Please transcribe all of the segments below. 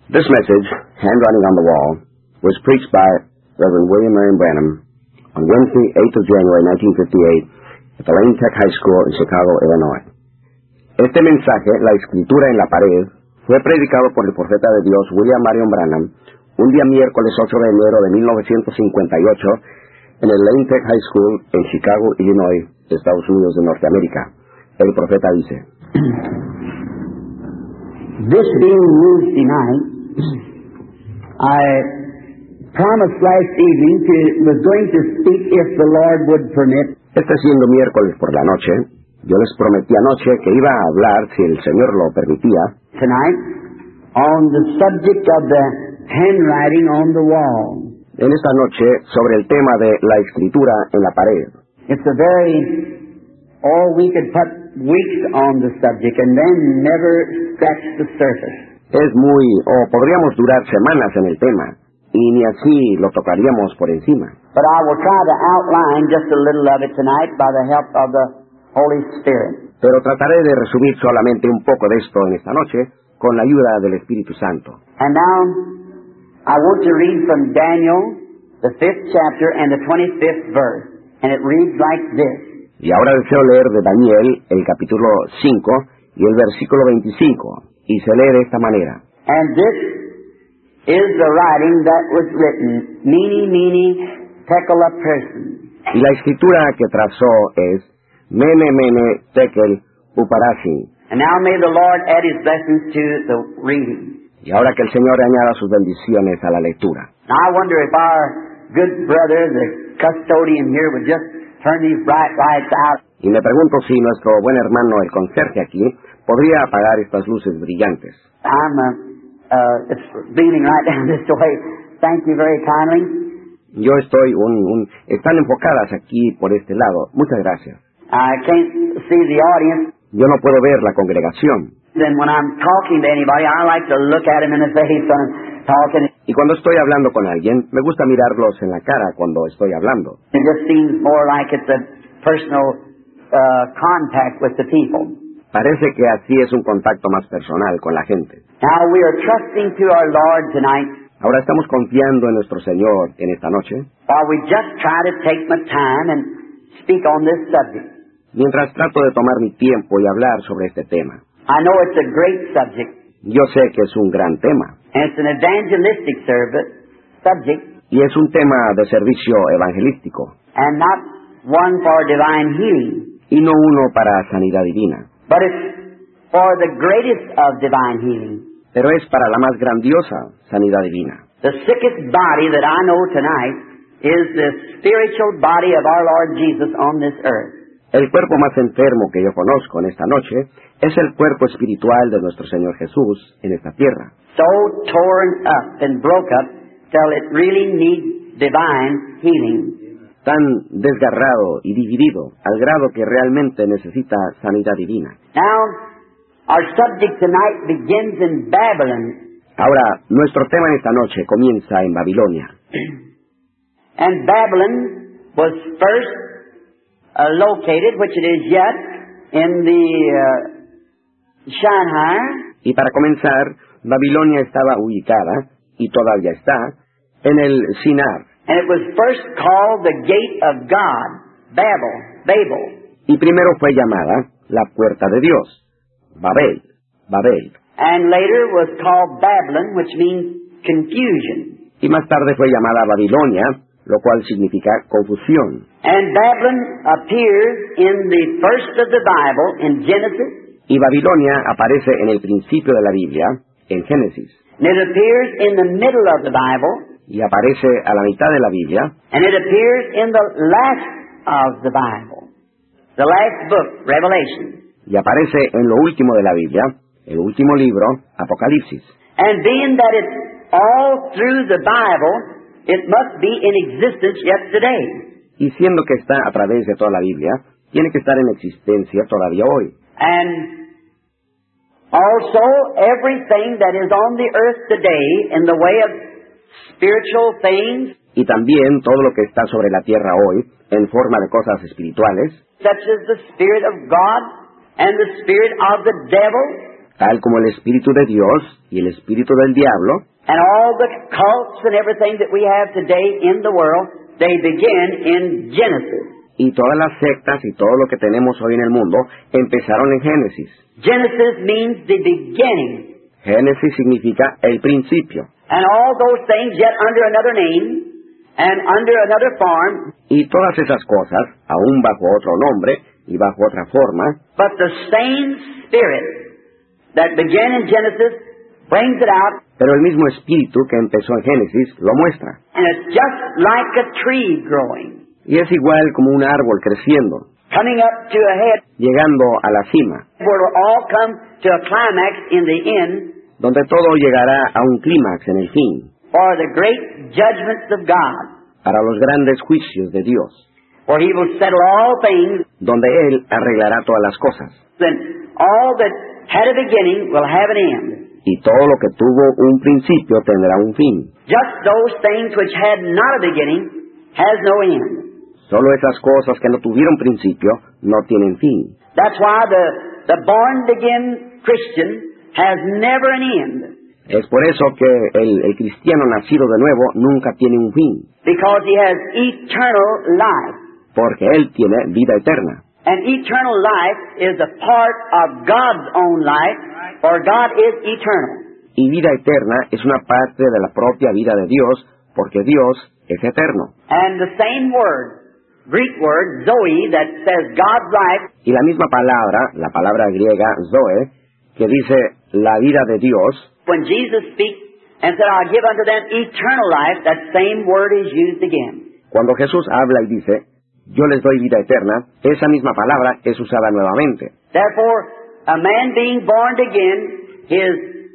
This message, Handwriting on the Wall, was preached by Reverend William Marion Branham on Wednesday, 8th of January, 1958, at the Lane Tech High School in Chicago, Illinois. Este mensaje, La Escritura en la Pared, fue predicado por el profeta de Dios William Marion Branham un día miércoles 8 de enero de 1958 en el Lane Tech High School en Chicago, Illinois, Estados Unidos de Norteamérica. El profeta dice: This being Wednesday night, I promised last evening was going to speak if the Lord would permit. Este siendo miércoles por la noche, yo les prometí anoche que iba a hablar, si el Señor lo permitía, Tonight, on the subject of the handwriting on the wall. En esta noche, sobre el tema de la escritura en la pared. It's a we could put weeks on the subject and then never scratch the surface. Podríamos durar semanas en el tema, y ni así lo tocaríamos por encima. But I will try to outline just a little of it tonight by the help of the Holy Spirit. Pero trataré de resumir solamente un poco de esto en esta noche, con la ayuda del Espíritu Santo. And now, I want to read from Daniel, the 5th chapter and the 25th verse. And it reads like this. Y ahora deseo leer de Daniel el capítulo 5 y el versículo 25. Y se lee de esta manera. And this is the writing that was written, Mene, Tekel Upharsin. Y la escritura que trazó es Mene, Tekel Upharsin. And now may the Lord add His blessings to the reading. Y ahora que el Señor añada sus bendiciones a la lectura. Now I wonder if our good brother, the custodian here, would just turn these bright lights out. Y me pregunto si nuestro buen hermano, el conserje aquí, podría apagar estas luces brillantes. It's beaming right down this way. Thank you very kindly. Yo estoy están enfocadas aquí por este lado. Muchas gracias. I can't see the audience. Yo no puedo ver la congregación. Then when I'm talking to anybody, I like to look at him in the face when I'm talking. Y cuando estoy hablando con alguien, me gusta mirarlos en la cara cuando estoy hablando. It just seems more like it's a personal contact with the people. Parece que así es un contacto más personal con la gente. Now we are trusting to our Lord tonight. Ahora estamos confiando en nuestro Señor en esta noche. While we just try to take my time and speak on this subject. Mientras trato de tomar mi tiempo y hablar sobre este tema. I know it's a great subject. Yo sé que es un gran tema. And it's an evangelistic subject. Y es un tema de servicio evangelístico. And not one for divine healing. Y no uno para sanidad divina. But it's for the greatest of divine healing. Pero es para la más grandiosa sanidad divina. The sickest body that I know tonight is the spiritual body of our Lord Jesus on this earth. El cuerpo más enfermo que yo conozco en esta noche es el cuerpo espiritual de nuestro Señor Jesús en esta tierra. So torn up and broke up till it really needs divine healing. Tan desgarrado y dividido al grado que realmente necesita sanidad divina. Now, our subject tonight begins in Babylon. Ahora, nuestro tema en esta noche comienza en Babilonia. And Babylon was first located, which it is yet, in the Shanghai. Y para comenzar, Babilonia estaba ubicada, y todavía está, en el Shinar. And it was first called the Gate of God, Babel. Y primero fue llamada la Puerta de Dios, Babel. And later was called Babylon, which means confusion. Y más tarde fue llamada Babilonia, lo cual significa confusión. And Babylon appears in the first of the Bible, in Genesis. Y Babilonia aparece en el principio de la Biblia, en Génesis. And it appears in the middle of the Bible. Y aparece a la mitad de la Biblia. And it appears in the last of the Bible. The last book, Revelation. Y aparece en lo último de la Biblia, el último libro, Apocalipsis. And being that it's all through the Bible, it must be in existence yet today. Y siendo que está a través de toda la Biblia, tiene que estar en existencia todavía hoy. And also everything that is on the earth today in the way of spiritual things. Y también todo lo que está sobre la tierra hoy, en forma de cosas espirituales. Such as the Spirit of God and the Spirit of the devil. tal como el espíritu de Dios y el espíritu del diablo, and all the cults and everything that we have today in the world, they begin in Genesis. y todas las sectas y todo lo que tenemos hoy en el mundo empezaron en Génesis. Genesis means the beginning. Génesis significa el principio. And all those things yet under another name and under another form, Y todas esas cosas, aún bajo otro nombre y bajo otra forma, but the same Spirit that began in Genesis brings it out, pero el mismo espíritu que empezó en Génesis lo muestra. and it's just like a tree growing, Y es igual como un árbol creciendo, coming up to a head, llegando a la cima, where it will all come to a climax in the end donde todo llegará a un clímax en el fin, for the great judgments of God, para los grandes juicios de Dios, where He will settle all things, donde Él arreglará todas las cosas. and all that had a beginning will have an end. Y todo lo que tuvo un principio tendrá un fin. Just those things which had not a beginning has no end. Solo esas cosas que no tuvieron principio no tienen fin. That's why the born-again Christian has never an end, Es por eso que el cristiano nacido de nuevo nunca tiene un fin, because he has eternal life. porque él tiene vida eterna. And eternal life is a part of God's own life, for God is eternal. Y vida eterna es una parte de la propia vida de Dios, porque Dios es eterno. And the same word, Greek word, Zoe, that says God's life, Y la misma palabra, la palabra griega Zoe, que dice la vida de Dios, when Jesus speaks and said, I'll give unto them eternal life, that same word is used again. cuando Jesús habla y dice, yo les doy vida eterna, esa misma palabra es usada nuevamente. Therefore, a man being born again, his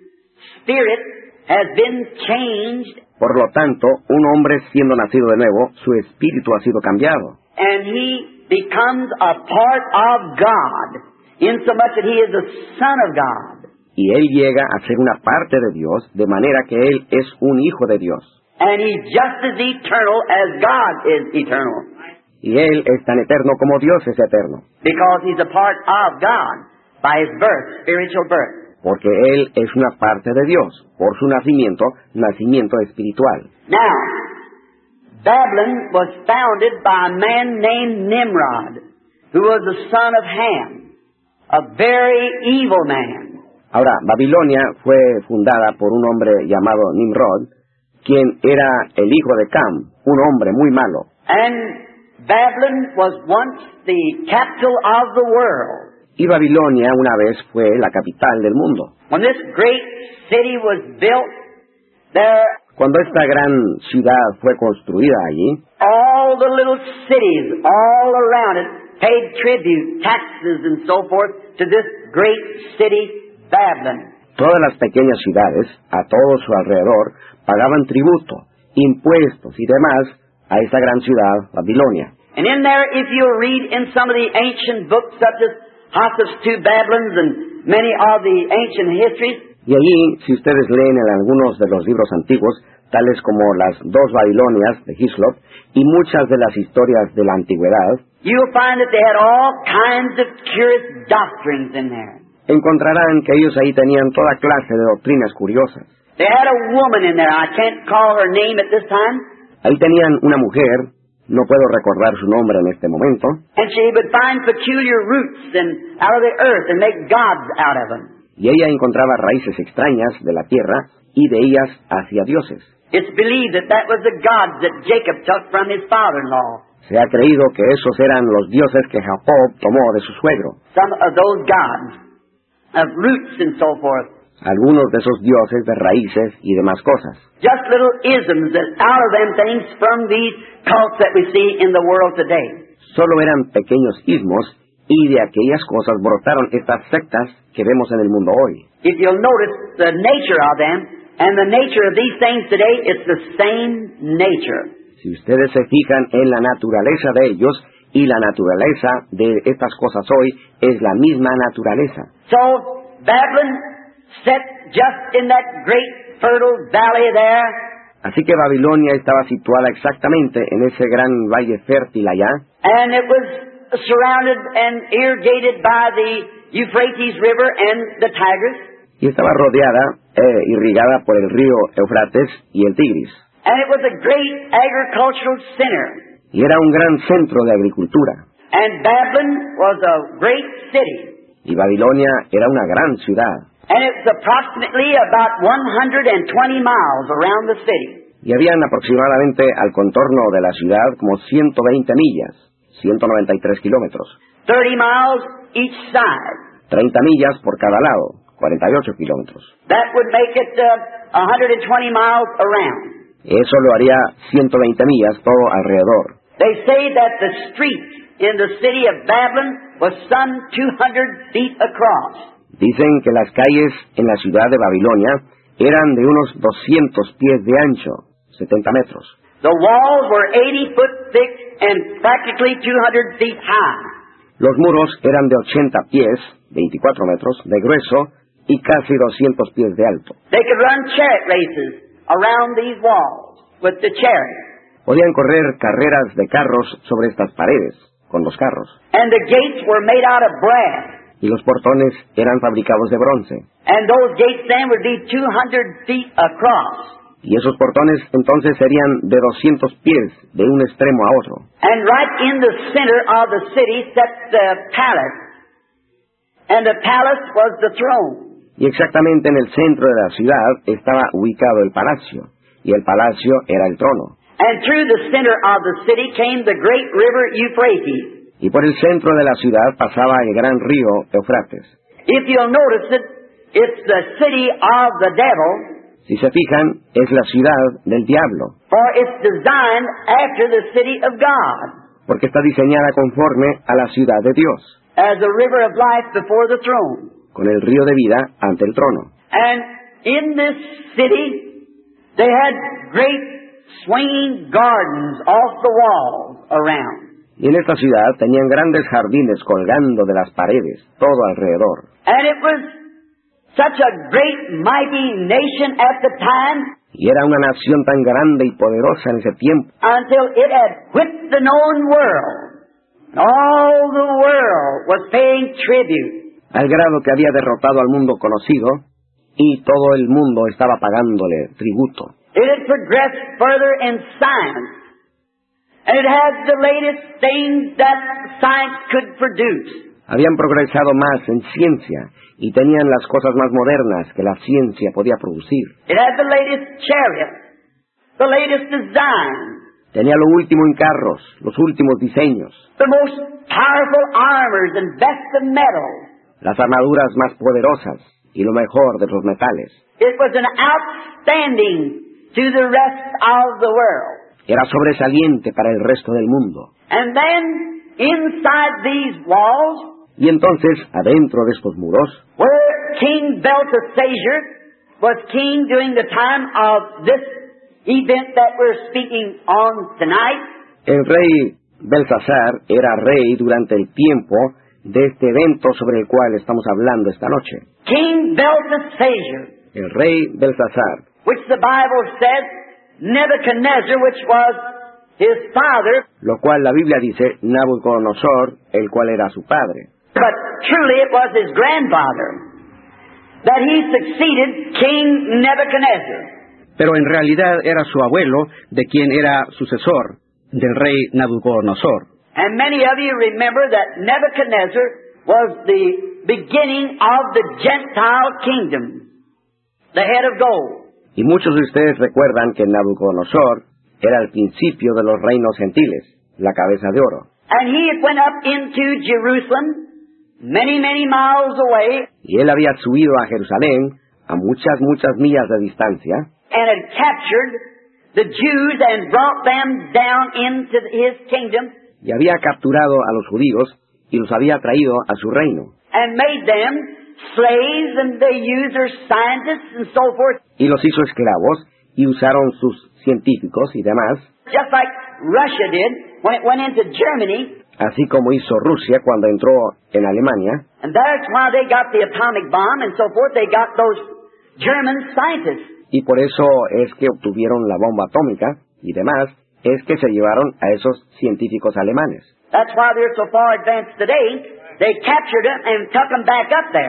spirit has been changed, Por lo tanto, un hombre siendo nacido de nuevo, su espíritu ha sido cambiado. and he becomes a part of God, insomuch that he is the Son of God. Y él llega a ser una parte de Dios, de manera que él es un hijo de Dios. And he's just as eternal as God is eternal, Y él es tan eterno como Dios es eterno, because he's a part of God by his birth, spiritual birth. porque él es una parte de Dios, por su nacimiento espiritual. Now, Babylon was founded by a man named Nimrod, who was the son of Ham, a very evil man. Ahora, Babilonia fue fundada por un hombre llamado Nimrod, quien era el hijo de Cam, un hombre muy malo. And Babylon was once the capital of the world. Y Babilonia una vez fue la capital del mundo. When this great city was built, there Cuando esta gran ciudad fue construida allí, all the little cities all around it paid tribute, taxes, and so forth to this great city, Babylon. todas las pequeñas ciudades, a todo su alrededor, pagaban tributo, impuestos y demás a esta gran ciudad, Babilonia. And in there, if you'll read in some of the ancient books, such as Hoss's Two Babylons and many of the ancient histories, Y allí, si ustedes leen en algunos de los libros antiguos, tales como las dos Babilonias de Hislop y muchas de las historias de la antigüedad, you'll find that they had all kinds of curious doctrines in there. encontrarán que ellos ahí tenían toda clase de doctrinas curiosas. They had a woman in there. I can't call her name at this time. Ahí tenían una mujer, no puedo recordar su nombre en este momento, And she would find peculiar roots and out of the earth and make gods out of them. y ella encontraba raíces extrañas de la tierra y de ellas hacia dioses. It's believed that that was the gods that Jacob took from his father-in-law. Se ha creído que esos eran los dioses que Jacob tomó de su suegro. Some of those gods, of roots and so forth. Algunos de esos dioses de raíces y demás cosas. Just little isms that out of them things from these cults that we see in the world today. Solo eran pequeños ismos y de aquellas cosas brotaron estas sectas que vemos en el mundo hoy. If you'll notice the nature of them and the nature of these things today, it's the same nature. Si ustedes se fijan en la naturaleza de ellos y la naturaleza de estas cosas hoy es la misma naturaleza. So, Babylon set just in that great fertile valley there, Así que Babilonia estaba situada exactamente en ese gran valle fértil allá, and it was surrounded and irrigated by the Euphrates River and the Tigris. y estaba rodeada irrigada por el río Eufrates y el Tigris. And it was a great agricultural center. Y era un gran centro de agricultura. And Babylon was a great city. Y Babilonia era una gran ciudad. And it was approximately about 120 miles around the city. Y habían aproximadamente al contorno de la ciudad como 120 millas, 193 kilómetros. 30 miles each side. 30 millas por cada lado, 48 kilómetros. That would make it 120 miles around. Eso lo haría 120 millas todo alrededor. They say that the street in the city of Babylon was some 200 feet across. Dicen que las calles en la ciudad de Babilonia eran de unos 200 pies de ancho, 70 metros. The walls were 80 foot thick and practically 200 feet high. Los muros eran de 80 pies, 24 metros, de grueso y casi 200 pies de alto. They could run chariot races around these walls with the chariots. Podían correr carreras de carros sobre estas paredes, con los carros. And the gates were made out of brass. Y los portones eran fabricados de bronce. And those gates then would be 200 feet across. Y esos portones entonces serían de 200 pies de un extremo a otro. And right in the center of the city sat the palace. And the palace was the throne. Y exactamente en el centro de la ciudad estaba ubicado el palacio. Y el palacio era el trono. And through the center of the city came the great river Euphrates. Y por el centro de la ciudad pasaba el gran río Eufrates. If you'll notice it, it's the city of the devil. Si se fijan, es la ciudad del diablo. For it's designed after the city of God. Porque está diseñada conforme a la ciudad de Dios. As a river of life before the throne. Con el río de vida ante el trono. And in this city, they had great swinging gardens off the walls around. Y en esta ciudad tenían grandes jardines colgando de las paredes, todo alrededor. And it was such a great mighty nation at the time. Y era una nación tan grande y poderosa en ese tiempo. Until it had whipped the known world. All the world was paying tribute. Al grado que había derrotado al mundo conocido y todo el mundo estaba pagándole tributo. It had progressed further in science. And it had the latest things that science could produce. Habían progresado más en ciencia y tenían las cosas más modernas que la ciencia podía producir. It had the latest chariots, the latest design. Tenía lo último en carros, los últimos diseños. The most powerful armors and best of metal. Las armaduras más poderosas y lo mejor de los metales. It was an outstanding to the rest of the world. Era sobresaliente para el resto del mundo. And then, inside these walls, y entonces, adentro de estos muros, where King Belteshazzar was king during the time of this event that we're speaking on tonight, el rey Belsasar era rey durante el tiempo de este evento sobre el cual estamos hablando esta noche. King Belteshazzar, el rey Belsasar, which the Bible says Nebuchadnezzar, which was his father, lo cual la Biblia dice Nabucodonosor, el cual era su padre. But truly it was his grandfather that he succeeded King Nebuchadnezzar. Pero en realidad era su abuelo, de quien era sucesor del rey Nabucodonosor. And many of you remember that Nebuchadnezzar was the beginning of the Gentile kingdom, the head of gold. Y muchos de ustedes recuerdan que Nabucodonosor era el principio de los reinos gentiles, la cabeza de oro. And he went up into Jerusalem, many, many miles away. Y él había subido a Jerusalén, a muchas millas de distancia. And had captured the Jews and brought them down into his kingdom. Y había capturado a los judíos y los había traído a su reino. And made them slaves, and they used their scientists and so forth. Y los hizo esclavos y usaron sus científicos y demás. Just like Russia did when it went into Germany. Así como hizo Rusia cuando entró en Alemania. And that's why they got the atomic bomb and so forth. They got those German scientists. Y por eso es que obtuvieron la bomba atómica y demás, es que se llevaron a esos científicos alemanes. That's why they're so far advanced today. They captured them and took them back up there.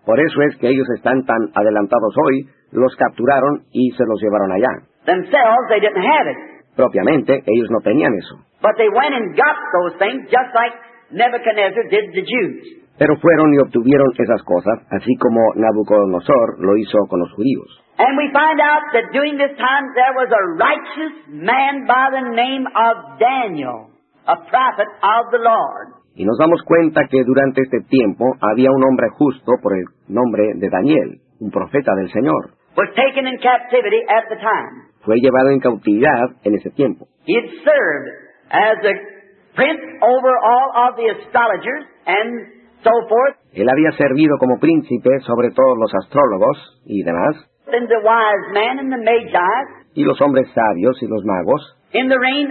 Por eso es que ellos están tan adelantados hoy, los capturaron y se los llevaron allá. Themselves, they didn't have it. Propiamente, ellos no tenían eso. But they went and got those things just like Nebuchadnezzar did the Jews. Pero fueron y obtuvieron esas cosas, así como Nabucodonosor lo hizo con los judíos. And we find out that during this time there was a righteous man by the name of Daniel, a prophet of the Lord. Y nos damos cuenta que durante este tiempo había un hombre justo por el nombre de Daniel, un profeta del Señor. Was taken in captivity at the time. Fue llevado en cautividad en ese tiempo. He had served as a prince over all of the astrologers and so forth. Él había servido como príncipe sobre todos los astrólogos y demás, And the wise men and the magi y los hombres sabios y los magos, in the reign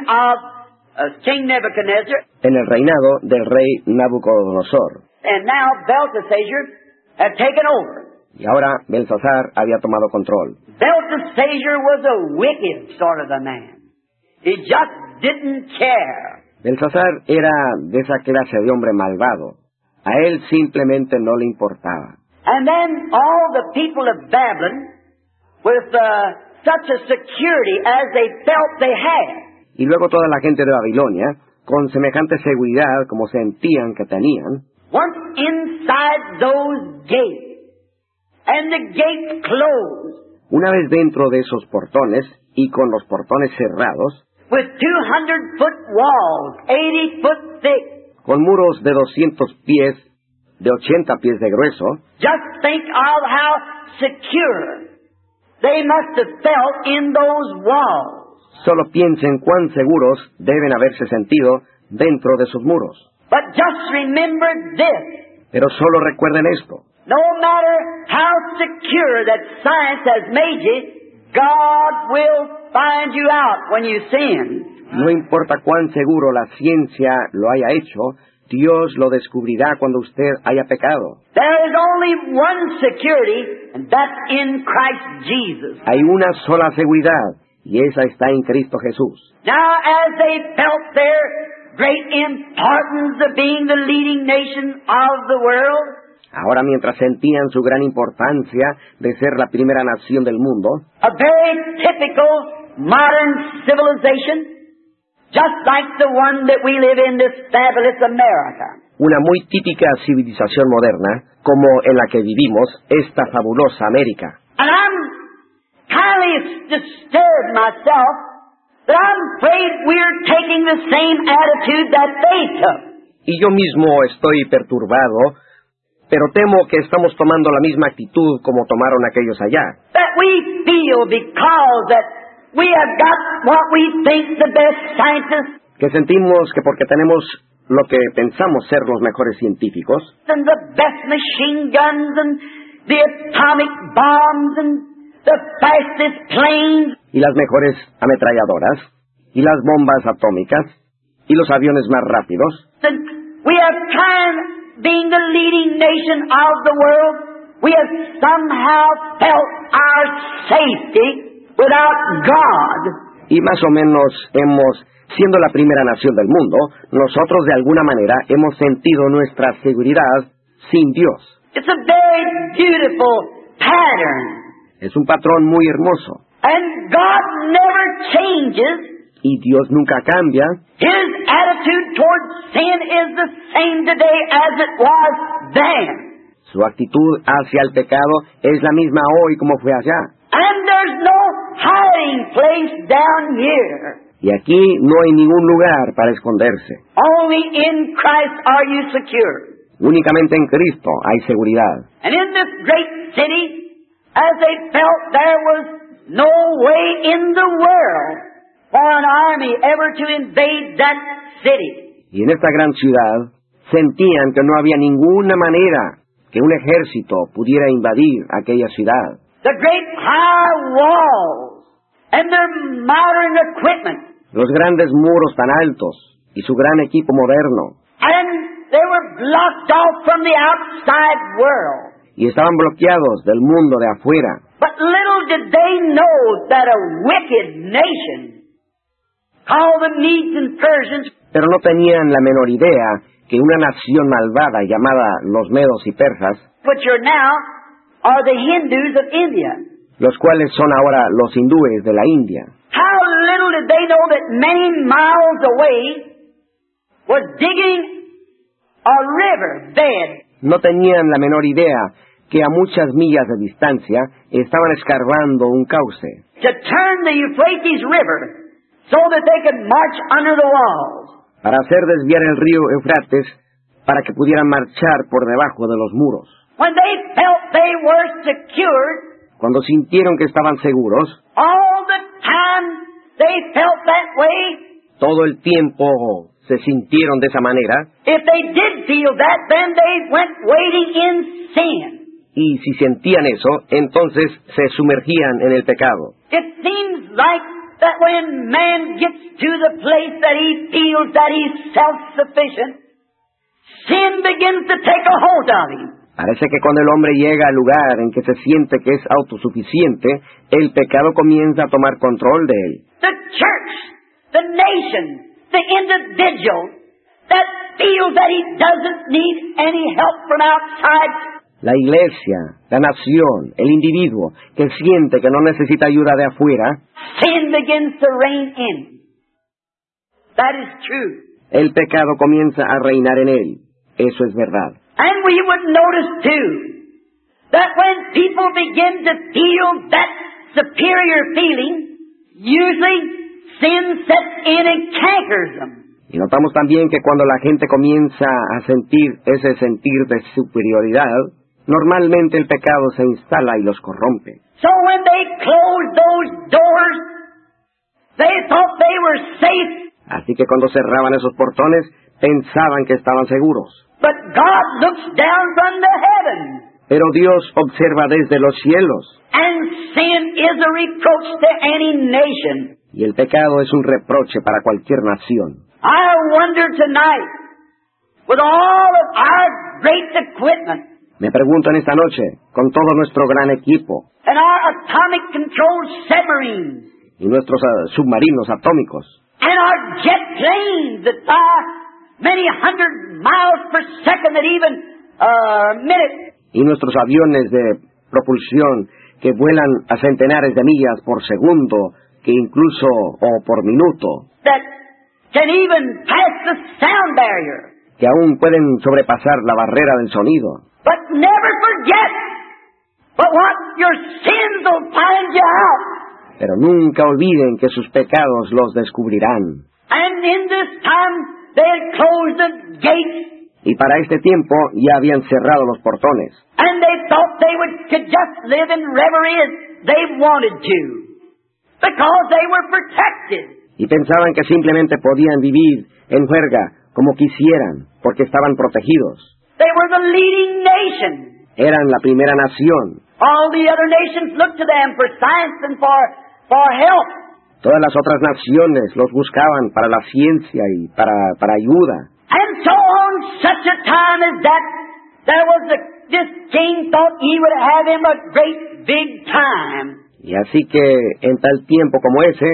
of King Nebuchadnezzar. en el reinado del rey Nabucodonosor. And now Belteshazzar had taken over. Y ahora Belsasar había tomado control. Belteshazzar was a wicked sort of a man. He just didn't care. Belsasar era de esa clase de hombre malvado. A él simplemente no le importaba. And then all the people of Babylon, with such a security as they felt they had, Y luego toda la gente de Babilonia, con semejante seguridad como sentían que tenían, once inside those gates, and the gates closed, una vez dentro de esos portones y con los portones cerrados, with 200-foot walls, 80 foot thick, con muros de 200 pies, de 80 pies de grueso, just think of how secure they must have felt in those walls. solo piensen cuán seguros deben haberse sentido dentro de sus muros. But just remember this. Pero solo recuerden esto. No matter how secure that science has made you, God will find you out when you sin. No importa cuán seguro la ciencia lo haya hecho, Dios lo descubrirá cuando usted haya pecado. There is only one security, and that's in Christ Jesus. Hay una sola seguridad, y esa está en Cristo Jesús. Now, as they felt their great importance of being the leading nation of the world, Ahora, mientras sentían su gran importancia de ser la primera nación del mundo, a very typical modern civilization, just like the one that we live in, this fabulous America. una muy típica civilización moderna, como en la que vivimos, esta fabulosa América. And I'm highly disturbed myself that I'm afraid we're taking the same attitude that they took. Y yo mismo estoy perturbado, pero temo que estamos tomando la misma actitud como tomaron aquellos allá. That we feel because that we have got what we think the best scientists Que sentimos que porque tenemos lo que pensamos ser los mejores científicos, and the best machine guns and the atomic bombs and the fastest planes, y las mejores ametralladoras, y las bombas atómicas, y los aviones más rápidos, and we have time being the leading nation of the world, we have somehow felt our safety without God. y más o menos siendo la primera nación del mundo, nosotros de alguna manera hemos sentido nuestra seguridad sin Dios. It's a very beautiful pattern. Es un patrón muy hermoso, And God never changes. y Dios nunca cambia. His attitude towards sin is the same today as it was then. Su actitud hacia el pecado es la misma hoy como fue allá. And there's no hiding place down here. Y aquí no hay ningún lugar para esconderse. Only in Christ are you secure. Únicamente en Cristo hay seguridad. And in this great city, as they felt there was no way in the world for an army ever to invade that city. Y en esta gran ciudad sentían que no había ninguna manera que un ejército pudiera invadir aquella ciudad. The great high walls and their modern equipment. Los grandes muros tan altos y su gran equipo moderno. And they were blocked off from the outside world. Y estaban bloqueados del mundo de afuera. But little did they know that a wicked nation called the Medes and Persians, Pero no tenían la menor idea que una nación malvada llamada los medos y persas, which are now are the Hindus of India. los cuales son ahora los hindúes de la India. How little did they know that many miles away was digging a river bed. No tenían la menor idea que a muchas millas de distancia estaban escarbando un cauce To turn the Euphrates River so that they could march under the walls. para hacer desviar el río Eufrates para que pudieran marchar por debajo de los muros. When they felt they were secured, Cuando sintieron que estaban seguros, all the time they felt that way. todo el tiempo se sintieron de esa manera, If they did feel that, then they went wading in sin. y si sentían eso, entonces se sumergían en el pecado. It seems like that when man gets to the place that he feels that he's self-sufficient, sin begins to take a hold of him. Parece que cuando el hombre llega al lugar en que se siente que es autosuficiente, el pecado comienza a tomar control de él. The church, the nation, the individual that feels that he doesn't need any help from outside. La iglesia, la nación, el individuo que siente que no necesita ayuda de afuera, Sin begins to reign in. That is true. el pecado comienza a reinar en él. Eso es verdad. And we would notice too that when people begin to feel that superior feeling, usually sin sets in and cankers them. Y notamos también que cuando la gente comienza a sentir ese sentir de superioridad, normalmente el pecado se instala y los corrompe. So when they closed those doors, they thought they were safe. Así que cuando cerraban esos portones, pensaban que estaban seguros. But God looks down from the heavens, Pero Dios observa desde los cielos, and sin is a reproach to any nation. y el pecado es un reproche para cualquier nación. I wonder tonight, with all of our great equipment, Me pregunto en esta noche, con todo nuestro gran equipo and our atomic-controlled submarines, y nuestros submarinos atómicos, and our jet planes that fly many hundred miles per second at even minute, y nuestros aviones de propulsión que vuelan a centenares de millas por segundo, que incluso o por minuto, that can even pass the sound barrier. que aún pueden sobrepasar la barrera del sonido. But never forget, but what your sins will find you out. Pero nunca olviden que sus pecados los descubrirán. And in this time, they had closed the gates, Y para este tiempo ya habían cerrado los portones. and they thought they could just live in reverie as they wanted to, because they were protected. Y pensaban que simplemente podían vivir en juerga como quisieran, porque estaban protegidos. They were the leading nation. Eran la primera nación. All the other nations looked to them for science and for help. Todas las otras naciones los buscaban para la ciencia y para ayuda. And so on such a time as that, there was this king thought he would have him a great big time. Y así que en tal tiempo como ese,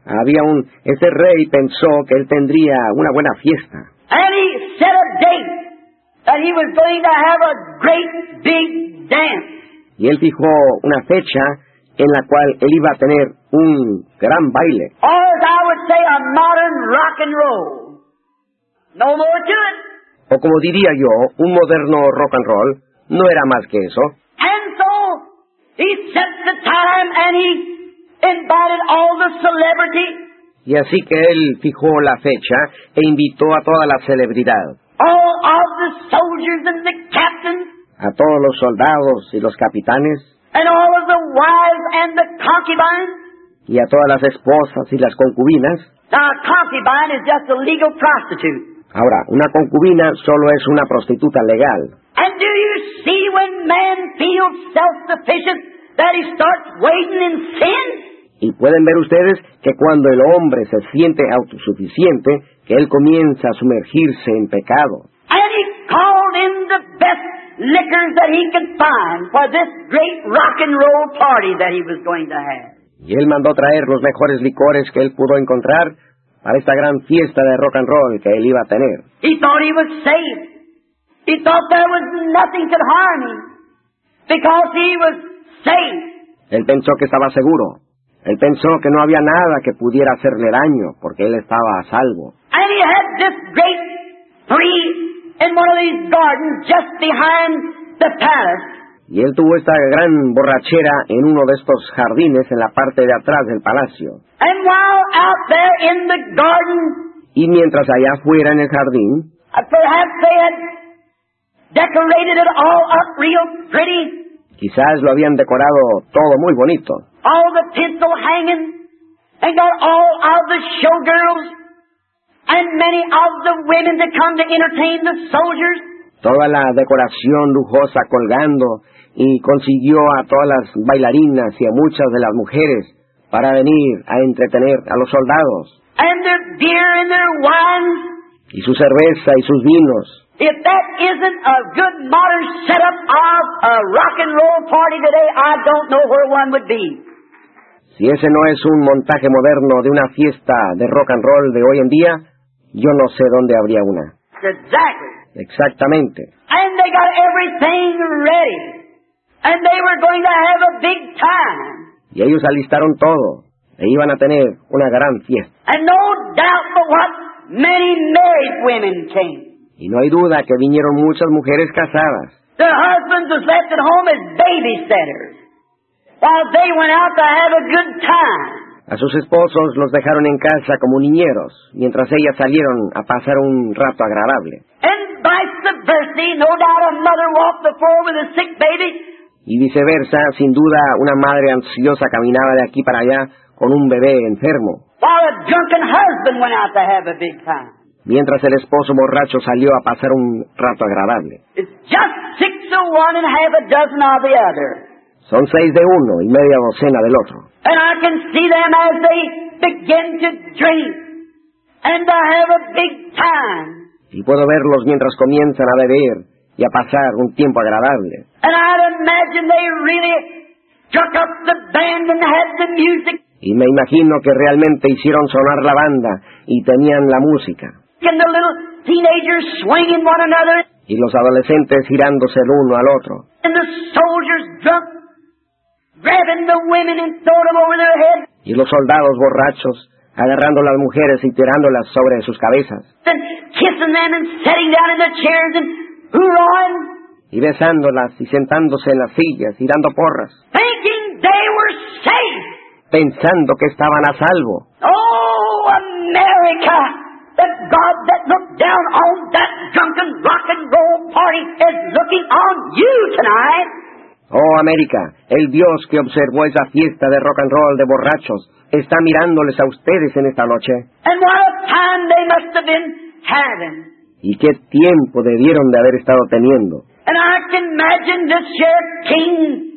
ese rey pensó que él tendría una buena fiesta. And he set a date that he was going to have a great big dance. Y él fijó una fecha en la cual él iba a tener un gran baile. Or as I would say, a modern rock and roll. No more to it. O como diría yo, un moderno rock and roll, no era más que eso. And so he set the time and he invited all the celebrities, Y así que él fijó la fecha e invitó a toda la celebridad, all of the soldiers and the captains, a todos los soldados y los capitanes, and all of the wives and the concubines. y a todas las esposas y las concubinas. Now, a concubine is just a legal prostitute. Ahora, una concubina solo es una prostituta legal. And do you see when man feels self-sufficient that he starts wading in sin? Y pueden ver ustedes que cuando el hombre se siente autosuficiente, que él comienza a sumergirse en pecado. And he called in the best liquors that he could find for this great rock and roll party that he was going to have. Y él mandó traer los mejores licores que él pudo encontrar para esta gran fiesta de rock and roll que él iba a tener. He thought he was safe. He thought there was nothing could harm him. because he was safe. Él pensó que estaba seguro. Él pensó que no había nada que pudiera hacerle daño, porque él estaba a salvo. And he had this great tree in one of these gardens just behind the palace. Y él tuvo esta gran borrachera en uno de estos jardines en la parte de atrás del palacio. And while out there in the garden, Y mientras allá afuera en el jardín, perhaps they had decorated it all up real pretty. quizás lo habían decorado todo muy bonito. All the tinsel hanging, and got all of the showgirls, and many of the women to come to entertain the soldiers. Toda la decoración lujosa colgando, y consiguió a todas las bailarinas y a muchas de las mujeres para venir a entretener a los soldados. And their beer and their wine. Y su cerveza y sus vinos. If that isn't a good modern setup of a rock and roll party today, I don't know where one would be. Si ese no es un montaje moderno de una fiesta de rock and roll de hoy en día, yo no sé dónde habría una. Exactly. Exactamente. And they got everything ready. And they were going to have a big time. Y ellos alistaron todo, e iban a tener una gran fiesta. And no doubt but what, many married women came. Y no hay duda que vinieron muchas mujeres casadas. Their husbands was left at home as babysitters, while they went out to have a good time. A sus esposos los dejaron en casa como niñeros, mientras ellas salieron a pasar un rato agradable. And vice versa, no doubt a mother walked the floor with a sick baby. Y viceversa, sin duda, una madre ansiosa caminaba de aquí para allá con un bebé enfermo, While a drunken husband went out to have a big time. mientras el esposo borracho salió a pasar un rato agradable. It's just 6 of one and half a dozen of the other. Son 6 de uno y media docena del otro. And I can see them as they begin to drink and to have a big time. Y puedo verlos mientras comienzan a beber y a pasar un tiempo agradable. And I'd imagine they really struck up the band and had the music. Y me imagino que realmente hicieron sonar la banda y tenían la música. And the little teenagers swinging one another. Y los adolescentes girándose el uno al otro. And the soldiers drunk, grabbing the women and throwing them over their heads. Y los soldados borrachos agarrando a las mujeres y tirándolas sobre sus cabezas. And kissing them and sitting down in the chairs and hoorahing. Y besándolas y sentándose en las sillas y dando porras. Thinking they were safe. Pensando que estaban a salvo. Oh, America! The God that looked down on that drunken rock and roll party is looking on you tonight. Oh, América, el Dios que observó esa fiesta de rock and roll de borrachos está mirándoles a ustedes en esta noche. And what a time they must have been having. Y qué tiempo debieron de haber estado teniendo. And I can imagine this here king,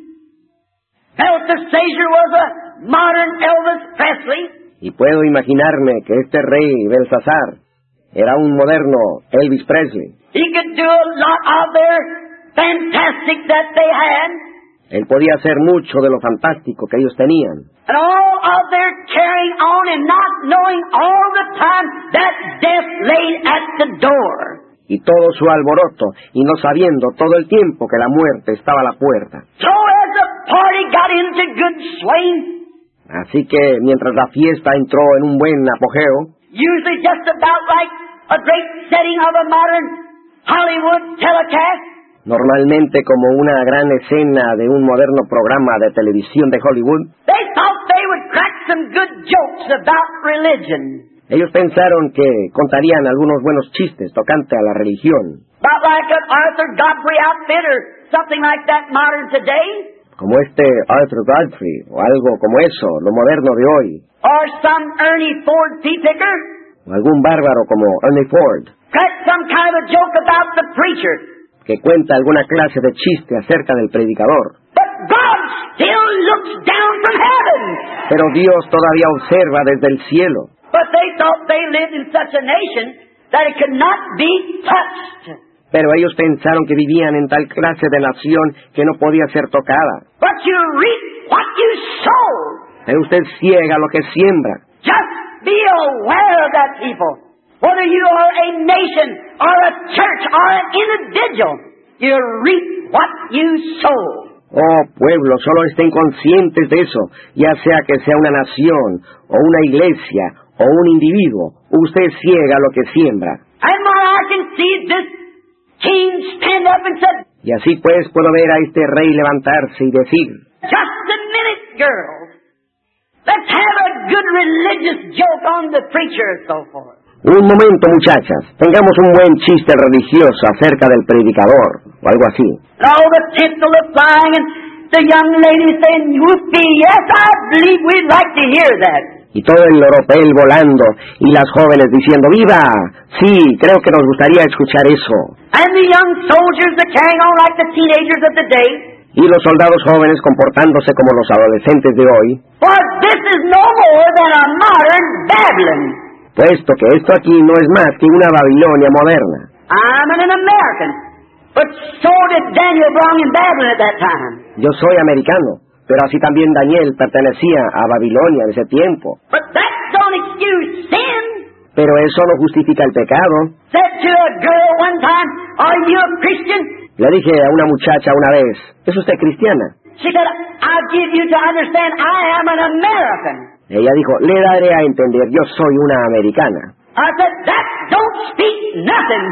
Belteshazzar, was a modern Elvis Presley. Y puedo imaginarme que este rey Belsasar era un moderno Elvis Presley. He could do a lot of their fantastic that they had. Él podía hacer mucho de lo fantástico que ellos tenían. And all of their carrying on and not knowing all the time that death lay at the door. Y todo su alboroto, y no sabiendo todo el tiempo que la muerte estaba a la puerta. So as the party got into good swing, Así que mientras la fiesta entró en un buen apogeo, usually just about like a great setting of a modern Hollywood telecast, normalmente como una gran escena de un moderno programa de televisión de Hollywood, they thought they would crack some good jokes about religion. ellos pensaron que contarían algunos buenos chistes tocante a la religión, About like an Arthur Godfrey outfit or something like that modern today. como este Arthur Godfrey, o algo como eso, lo moderno de hoy, Or some Ernie Ford tea picker. o algún bárbaro como Ernie Ford, Crack some kind of a joke about the preacher. que cuenta alguna clase de chiste acerca del predicador. But God still looks down from heaven. Pero Dios todavía observa desde el cielo. But they thought they lived in such a nation that it could not be touched. Pero ellos pensaron que vivían en tal clase de nación que no podía ser tocada. But you reap what you sow. Pero usted ciega lo que siembra. Just be aware of that, people. Whether you are a nation or a church or an individual, you reap what you sow. Oh, pueblo, solo estén conscientes de eso, ya sea que sea una nación, o una iglesia, o un individuo. Usted ciega lo que siembra. And when I can see this king stand up and said, Y así pues puedo ver a este rey levantarse y decir, just a minute, girls. Let's have a good religious joke on the preacher and so forth. un momento, muchachas, tengamos un buen chiste religioso acerca del predicador, o algo así. And all the tinsel is flying and the young ladies saying, whoopee, yes, I believe we'd like to hear that. Y todo el oropel volando, y las jóvenes diciendo, ¡viva! Sí, creo que nos gustaría escuchar eso. And the young soldiers are carrying on like the teenagers of the day. Y los soldados jóvenes comportándose como los adolescentes de hoy, For this is no more than a modern Babylon. puesto que esto aquí no es más que una Babilonia moderna. I'm an American, but so did Daniel belong in Babylon at that time. Yo soy americano, pero así también Daniel pertenecía a Babilonia en ese tiempo. But that don't excuse sin. Pero eso no justifica el pecado. Said to a girl one time, are you a Christian? Le dije a una muchacha una vez, ¿es usted cristiana? She said, I'll give you to understand I am an American. Ella dijo, le daré a entender, yo soy una americana. I said, that don't speak nothing.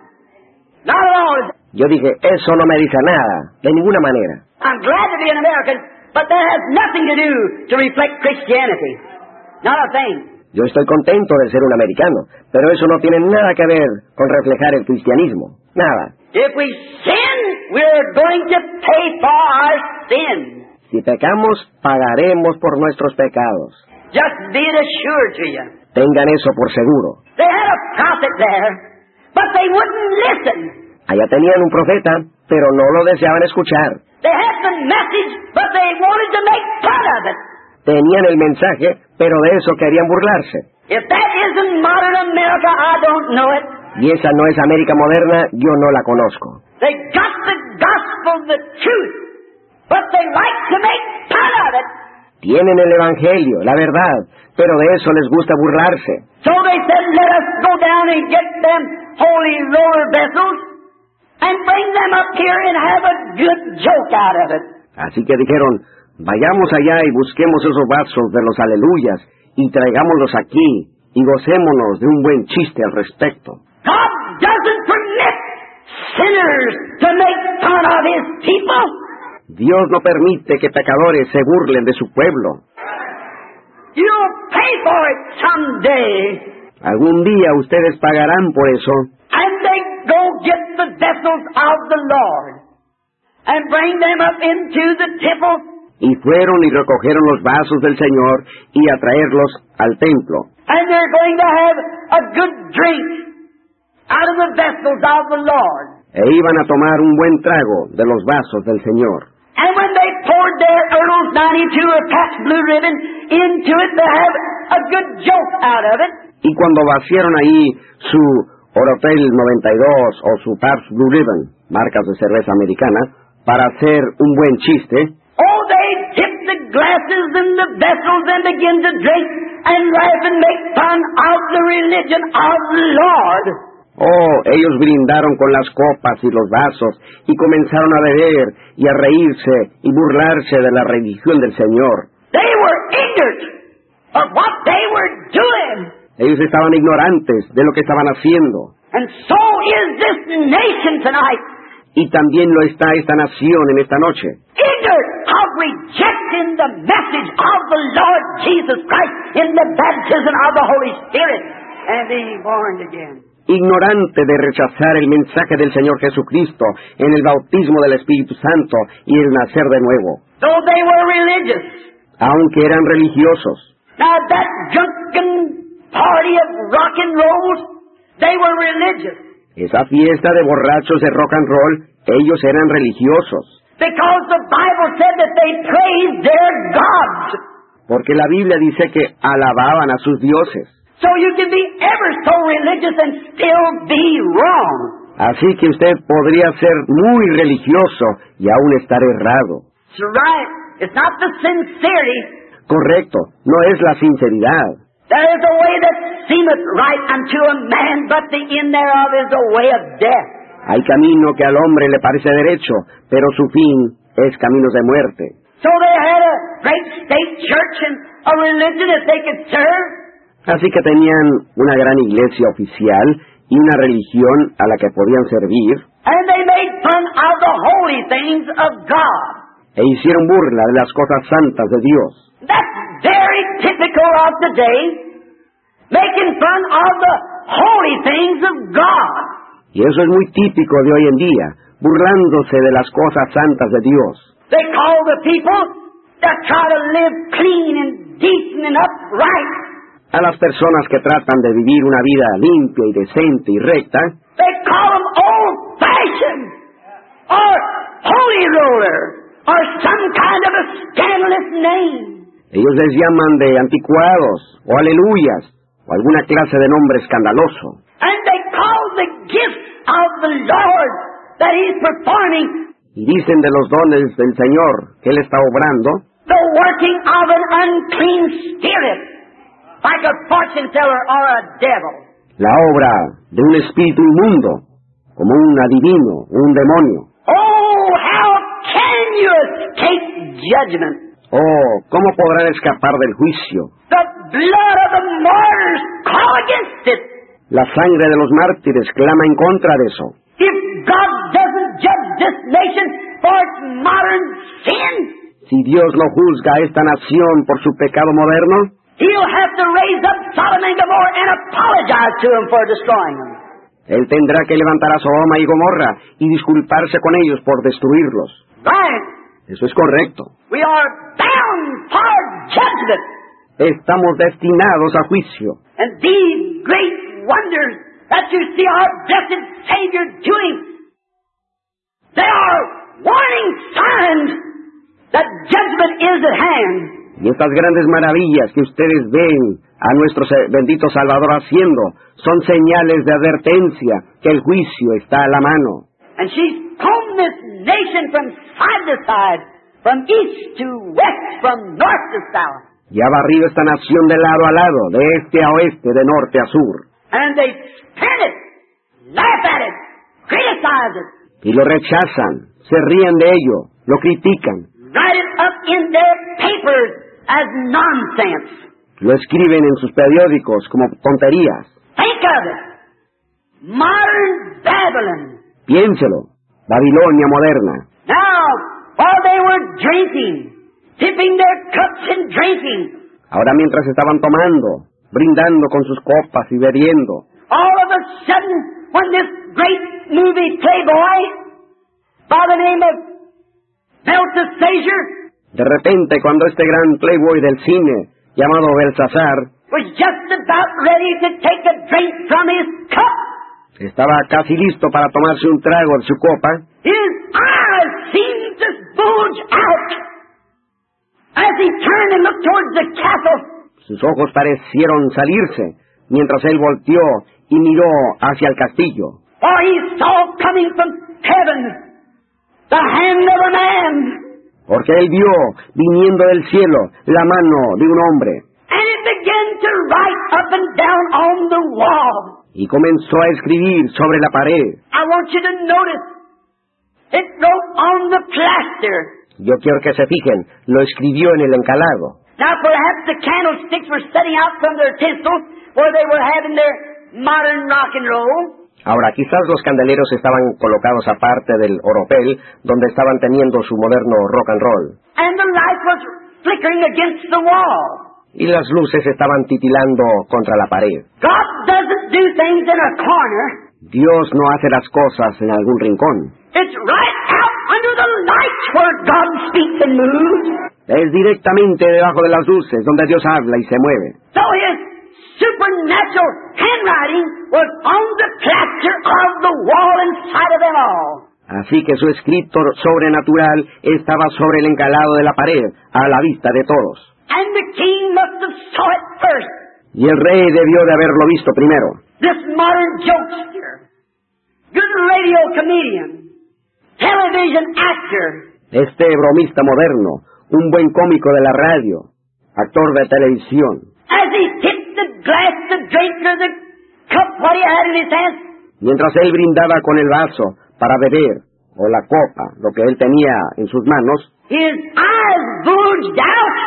Not at all. Yo dije, eso no me dice nada, de ninguna manera. I'm glad to be an American, but that has nothing to do to reflect Christianity. Not a thing. Yo estoy contento de ser un americano, pero eso no tiene nada que ver con reflejar el cristianismo. Nada. If we sin, we're going to pay for our sin. Si pecamos, pagaremos por nuestros pecados. Just be it assured to you. Tengan eso por seguro. They had a prophet there, but they wouldn't listen. Allá tenían un profeta, pero no lo deseaban escuchar. They had the message, but they wanted to make fun of it. Tenían el mensaje, pero de eso querían burlarse. If that isn't modern America, I don't know it. Y esa no es América moderna, yo no la conozco. They got the gospel, the truth, but they like to make fun of it. Tienen el evangelio, la verdad, pero de eso les gusta burlarse. So they said, let us go down and get them holy roller vessels and bring them up here and have a good joke out of it. Así que dijeron, vayamos allá y busquemos esos vasos de los aleluyas y traigámoslos aquí y gocémonos de un buen chiste al respecto. God doesn't permit sinners to make fun of His people. Dios no permite que pecadores se burlen de su pueblo. You'll pay for it someday. Algún día ustedes pagarán por eso. And they go get the vessels of the Lord and bring them up into the temple. Y fueron y recogieron los vasos del Señor y a traerlos al templo. And they're going to have a good drink out of the vessels of the Lord. E iban a tomar un buen trago de los vasos del Señor. And when they poured their Earl's 92 or Pabst Blue Ribbon into it, they have a good joke out of it. Y cuando vaciaron ahí su Oropel 92 o su Pabst Blue Ribbon, marcas de cerveza americana, para hacer un buen chiste, oh, they tip the glasses and the vessels and begin to drink and laugh and make fun of the religion of the Lord. oh, ellos brindaron con las copas y los vasos y comenzaron a beber y a reírse y burlarse de la religión del Señor. They were ignorant of what they were doing. Ellos estaban ignorantes de lo que estaban haciendo. And so is this nation tonight. Y también lo está esta nación en esta noche. Ignorant of rejecting the message of the Lord Jesus Christ in the baptism of the Holy Spirit and being born again. Ignorante de rechazar el mensaje del Señor Jesucristo en el bautismo del Espíritu Santo y el nacer de nuevo. Though they were religious. Aunque eran religiosos. Now that drunken party of rock and roll, they were religious. Esa fiesta de borrachos de rock and roll, ellos eran religiosos. Because the Bible said that they praised their gods. Porque la Biblia dice que alababan a sus dioses. So you can be ever so religious and still be wrong. Así que usted podría ser muy religioso y aún estar errado. It's right. It's not the sincerity. Correcto, no es la sinceridad. There is a way that seemeth right unto a man, but the end thereof is the way of death. Hay camino que al hombre le parece derecho, pero su fin es caminos de muerte. So they had a great state church and a religion that they could serve. Así que tenían una gran iglesia oficial y una religión a la que podían servir, And they made fun of the holy things of God. e hicieron burla de las cosas santas de Dios. That's very typical of today, making fun of the holy things of God. Y eso es muy típico de hoy en día, burlándose de las cosas santas de Dios. They call the people that try to live clean and decent and upright. A las personas que tratan de vivir una vida limpia y decente y recta, They call them old-fashioned or holy roller or some kind of a scandalous name. ellos les llaman de anticuados o aleluyas o alguna clase de nombre escandaloso. And they call the gifts of the Lord that He's performing Y dicen de los dones del Señor que Él está obrando, the working of an unclean spirit, like a fortune teller or a devil. la obra de un espíritu inmundo, como un adivino, un demonio. Oh, how can you escape judgment? Oh, ¿cómo podrán escapar del juicio? The blood of the martyrs call against it. La sangre de los mártires clama en contra de eso. If God doesn't judge this nation for its modern sin, Si Dios no juzga a esta nación por su pecado moderno, He'll have to raise up Sodom and Gomorrah and apologize to them for destroying them. Él tendrá que levantar a Sodoma y Gomorra y disculparse con ellos por destruirlos. Right. Eso es correcto. We are bound for judgment. Estamos destinados a juicio. And these great wonders that you see our blessed Savior doing, they are warning signs that judgment is at hand. Y estas grandes maravillas que ustedes ven a nuestro bendito Salvador haciendo son señales de advertencia que el juicio está a la mano. And she's combed this nation from side to side, from east to west, from north to south. Y ha barrido esta nación de lado a lado, de este a oeste, de norte a sur. And they spin it, laugh at it, criticize it, Y lo rechazan, se ríen de ello, lo critican, write it up in their papers as nonsense. lo escriben en sus periódicos como tonterías. Think of it. Modern Babylon. Piénselo, Babilonia moderna. Now, while they were drinking, dipping their cups in drinking, Ahora mientras estaban tomando, brindando con sus copas y bebiendo, all of a sudden, when this great movie playboy by the name of Belteshazzar de repente cuando este gran playboy del cine, llamado Belsasar, was just about ready to take a drink from his cup, estaba casi listo para tomarse un trago de su copa, his eyes seemed to bulge out as he turned and looked towards the castle. sus ojos parecieron salirse, mientras él volteó y miró hacia el castillo, For he saw coming from heaven the hand of a man, porque él vio, viniendo del cielo, la mano de un hombre, and it began to write up and down on the wall. y comenzó a escribir sobre la pared. I want you to notice, it wrote on the plaster. Yo quiero que se fijen, lo escribió en el encalado. Now perhaps the candlesticks were setting out from their tinsel where they were having their modern rock and roll. Ahora, quizás los candeleros estaban colocados aparte del oropel, donde estaban teniendo su moderno rock and roll. And the light was flickering against the wall. Y las luces estaban titilando contra la pared. God doesn't do things in a corner. Dios no hace las cosas en algún rincón. It's right out under the lights where God speaks and moves. Es directamente debajo de las luces donde Dios habla y se mueve. So his supernatural handwriting was on the plaster of the wall inside of them all. Así que su escrito sobrenatural estaba sobre el encalado de la pared, a la vista de todos. And the king must have saw it first. Y el rey debió de haberlo visto primero. This modern jokester, good radio comedian, television actor, Este bromista moderno, un buen cómico de la radio, actor de televisión, as he tipped the glass, the drink, or the cup, what he had in his hand, mientras él brindaba con el vaso para beber o la copa, lo que él tenía en sus manos, his eyes bulged out,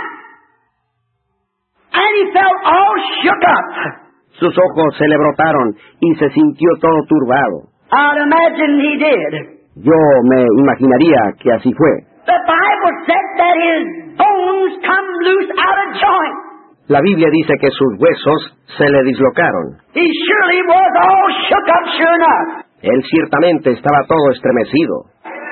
and he felt all shook up. sus ojos se le brotaron y se sintió todo turbado. I'd imagine he did. Yo me imaginaría que así fue. The Bible said that his bones come loose out of joint. La Biblia dice que sus huesos se le dislocaron. He surely was all shook up, sure enough. Él ciertamente estaba todo estremecido.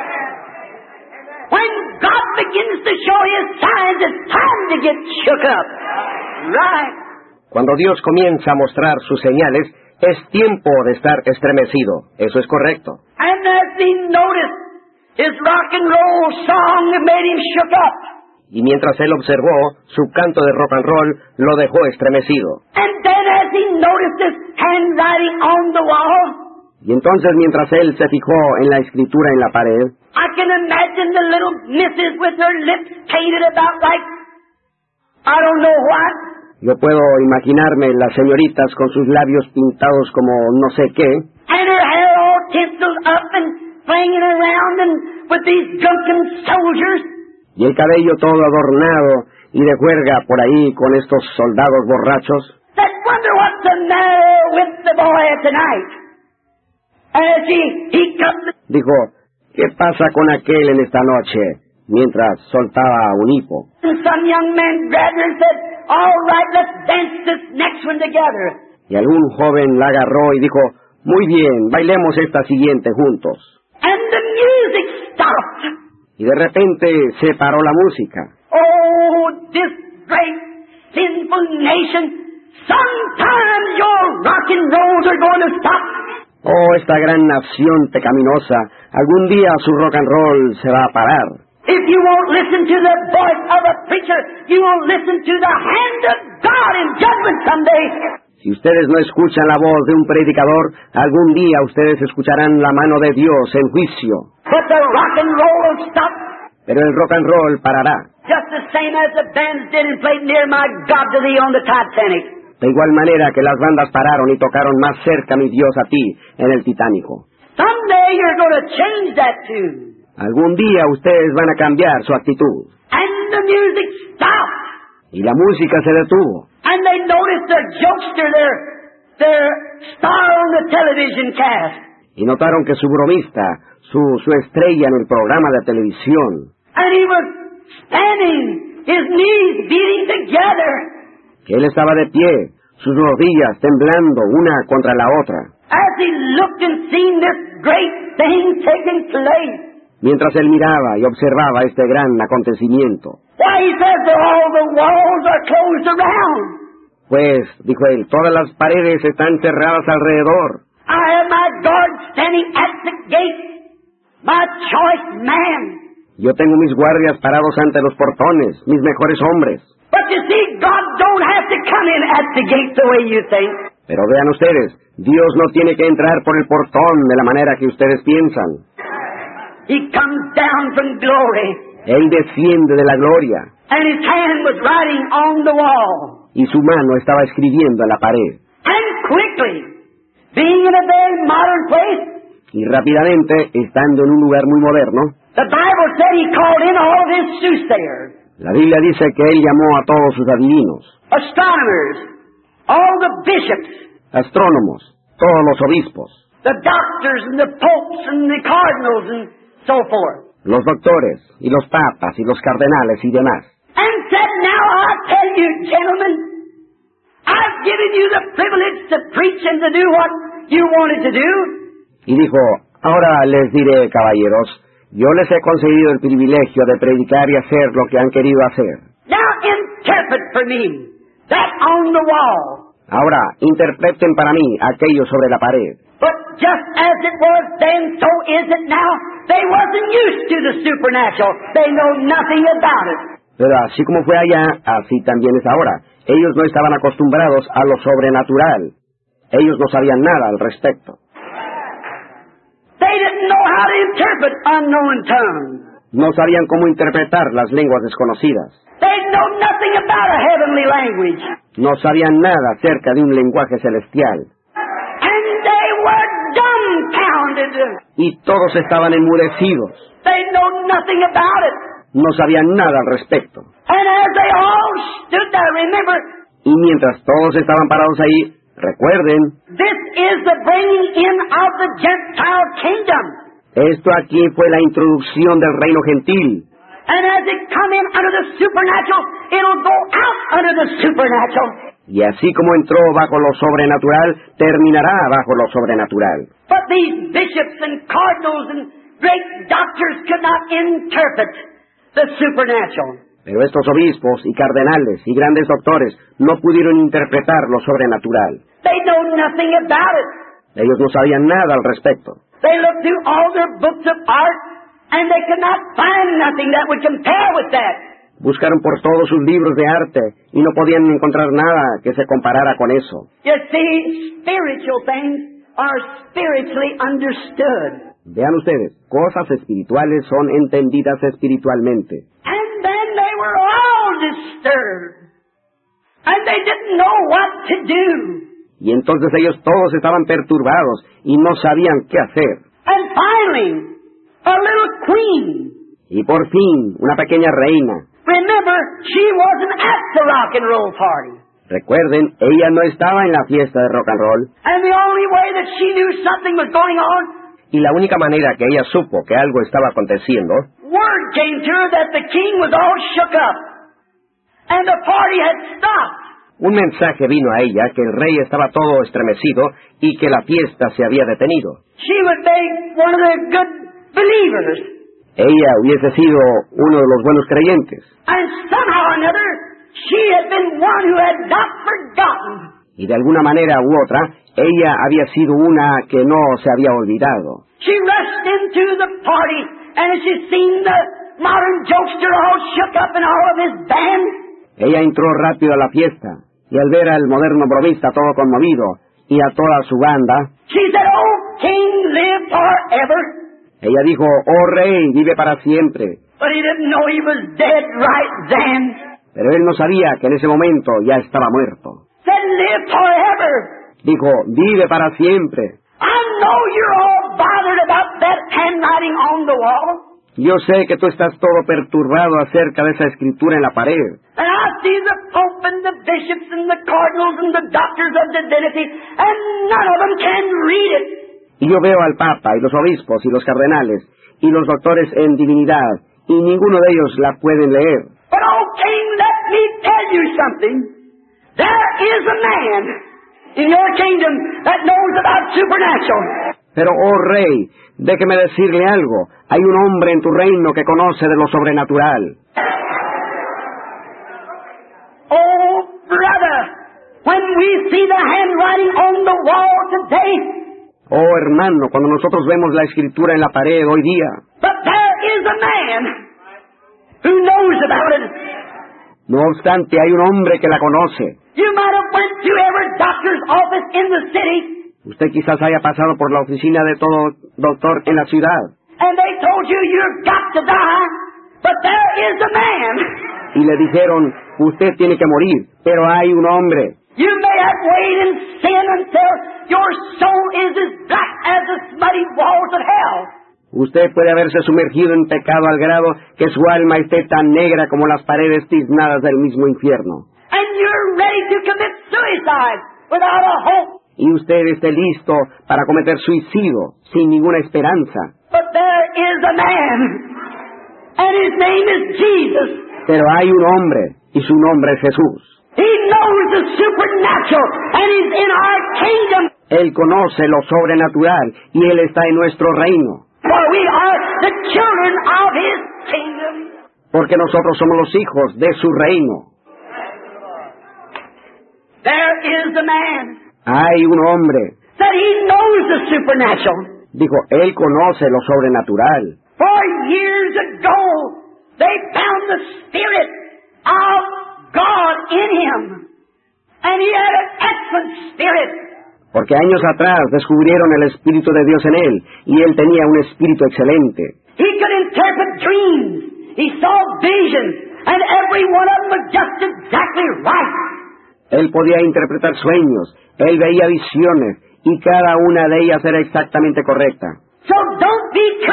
When God begins to show his signs, it's time to get shook up. Right. Cuando Dios comienza a mostrar sus señales, es tiempo de estar estremecido. Eso es correcto. And as he noticed, his rock and roll song made him shook up. Y mientras él observó, su canto de rock and roll lo dejó estremecido. And then as he noticed his handwriting on the wall, Y entonces mientras él se fijó en la escritura en la pared, I can imagine the little missus with her lips painted about like, I don't know what. yo puedo imaginarme las señoritas con sus labios pintados como no sé qué, And her hair all tinseled up and flinging around and with these drunken soldiers. y el cabello todo adornado y de juerga por ahí con estos soldados borrachos. That wonder what's the matter with the boy tonight. As he comes, Dijo, ¿qué pasa con aquel en esta noche? Mientras soltaba un hipo. and some young man grabbed her and said, all right, let's dance this next one together. Y algún joven la agarró y dijo, muy bien, bailemos esta siguiente juntos. And the music stopped. Y de repente se paró la música. Oh, this great sinful nation, sometimes your rock and rolls are going to stop. Oh, esta gran nación pecaminosa, algún día su rock and roll se va a parar. If you won't listen to the voice of a preacher, you won't listen to the hand of God in judgment someday. Si ustedes no escuchan la voz de un predicador, algún día ustedes escucharán la mano de Dios en juicio. But the rock and roll will stop, Pero el rock and roll parará. just the same as the bands did and played Near My God to Thee on the Titanic. De igual manera que las bandas pararon y tocaron más cerca mi Dios a ti en el Titánico. Someday you're going to change that tune. Algún día ustedes van a cambiar su actitud. And the music stopped. Y la música se detuvo. And they noticed their jokester, their star on the television cast. Y notaron que su bromista, su estrella en el programa de televisión, And he was standing, his knees beating together. que él estaba de pie, sus rodillas temblando una contra la otra, As he looked and seen this great thing taking place. mientras él miraba y observaba este gran acontecimiento. Why, he says that all the walls are closed around. Pues, dijo él, todas las paredes están cerradas alrededor. I have my guard standing at the gate, my choice man. Yo tengo mis guardias parados ante los portones, mis mejores hombres. But you see, God don't have to come in at the gate the way you think. Pero vean ustedes, Dios no tiene que entrar por el portón de la manera que ustedes piensan. He comes down from glory, Él desciende de la gloria, and his hand was writing on the wall. y su mano estaba escribiendo en la pared. And quickly, being in a very modern place, Y rápidamente, estando en un lugar muy moderno, the Bible said he called in all of his soothsayers, la Biblia dice que él llamó a todos sus adivinos, astronomers, all the bishops, astrónomos, todos los obispos, the doctors and the popes and the cardinals and so forth, los doctores, y los papas, y los cardenales, y demás. and said, now I tell you, gentlemen, I've given you the privilege to preach and to do what you wanted to do. Y dijo, ahora les diré, caballeros, yo les he concedido el privilegio de predicar y hacer lo que han querido hacer. Now interpret for me that on the wall. Ahora, interpreten para mí aquello sobre la pared. But just as it was then, so is it now. They wasn't used to the supernatural. They know nothing about it. Pero así como fue allá, así también es ahora. Ellos no estaban acostumbrados a lo sobrenatural. Ellos no sabían nada al respecto. They didn't know how to interpret unknown tongues. No sabían cómo interpretar las lenguas desconocidas. They know nothing about a heavenly language. No sabían nada acerca de un lenguaje celestial. And they were dumbfounded. y todos estaban enmudecidos. They know nothing about it. No sabían nada al respecto. And as they all stood there, remember, Y mientras todos estaban parados ahí, recuerden, this is the bringing in of the Gentile kingdom. esto aquí fue la introducción del reino gentil. And as it come in under the supernatural, it'll go out under the supernatural. Y así como entró bajo lo sobrenatural, terminará bajo lo sobrenatural. But these bishops and cardinals and great doctors could not interpret the supernatural. Pero estos obispos y cardenales y grandes doctores no pudieron interpretar lo sobrenatural. They know nothing about it. Ellos no sabían nada al respecto. They looked through all their books of art, and they could not find nothing that would compare with that. Buscaron por todos sus libros de arte y no podían encontrar nada que se comparara con eso. You see, spiritual things are spiritually understood. Vean ustedes, cosas espirituales son entendidas espiritualmente. And then they were all disturbed. And they didn't know what to do. Y entonces ellos todos estaban perturbados y no sabían qué hacer. And finally, a little queen. Y por fin, una pequeña reina. Remember, she wasn't at the rock and roll party. Recuerden, ella no estaba en la fiesta de rock and roll. And the only way that she knew something was going on, Y la única manera que ella supo que algo estaba aconteciendo, word came to her that the king was all shook up. And the party had stopped. un mensaje vino a ella que el rey estaba todo estremecido y que la fiesta se había detenido. She would be one of the good believers. Ella hubiese sido uno de los buenos creyentes. And somehow or another, she had been one who had not forgotten. Y de alguna manera u otra, ella había sido una que no se había olvidado. She rushed into the party, and as she seen the modern jokester all shook up and all of his band, Ella entró rápido a la fiesta, y al ver al moderno bromista todo conmovido, y a toda su banda, she said, "Oh, King, live forever." ella dijo, «Oh rey, vive para siempre». But he didn't know he was dead right then. Pero él no sabía que en ese momento ya estaba muerto. Said, "Live forever." Dijo, «Vive para siempre». I know you're all bothered about that handwriting on the wall. Yo sé que tú estás todo perturbado acerca de esa escritura en la pared. And I see the Pope and the bishops and the cardinals and the doctors of divinity, and none of them can read it. Y yo veo al Papa y los obispos y los cardenales y los doctores en divinidad, y ninguno de ellos la pueden leer. But, oh, King, let me tell you something. There is a man in your kingdom that knows about supernatural. Pero, oh rey, déjeme decirle algo. Hay un hombre en tu reino que conoce de lo sobrenatural. Oh, brother, when we see the handwriting on the wall today, Oh hermano, cuando nosotros vemos la escritura en la pared hoy día, but there is a man who knows about it. no obstante, hay un hombre que la conoce. You might have went to every doctor's office in the city, Usted quizás haya pasado por la oficina de todo doctor en la ciudad, and they told you you've got to die, but there is a man. y le dijeron, usted tiene que morir, pero hay un hombre. You may have waited in sin until your soul is as black as the smutty walls of hell. Usted puede haberse sumergido en pecado al grado que su alma esté tan negra como las paredes tiznadas del mismo infierno. And you're ready to commit suicide without a hope. Y usted esté listo para cometer suicidio sin ninguna esperanza. But there is a man, and his name is Jesus. Pero hay un hombre, y su nombre es Jesús. He knows the supernatural, and he's in our kingdom. Él conoce lo sobrenatural, y Él está en nuestro reino. For we are the children of his kingdom. Porque nosotros somos los hijos de su reino. There is a man Hay un hombre, that he knows the supernatural. dijo, Él conoce lo sobrenatural. For years ago, they found the Spirit of God in him. And he had an excellent spirit. Porque años atrás descubrieron el Espíritu de Dios en Él, y Él tenía un espíritu excelente. He could interpret dreams. He saw visions. And every one of them was just exactly right. Él podía interpretar sueños, Él veía visiones, y cada una de ellas era exactamente correcta. So don't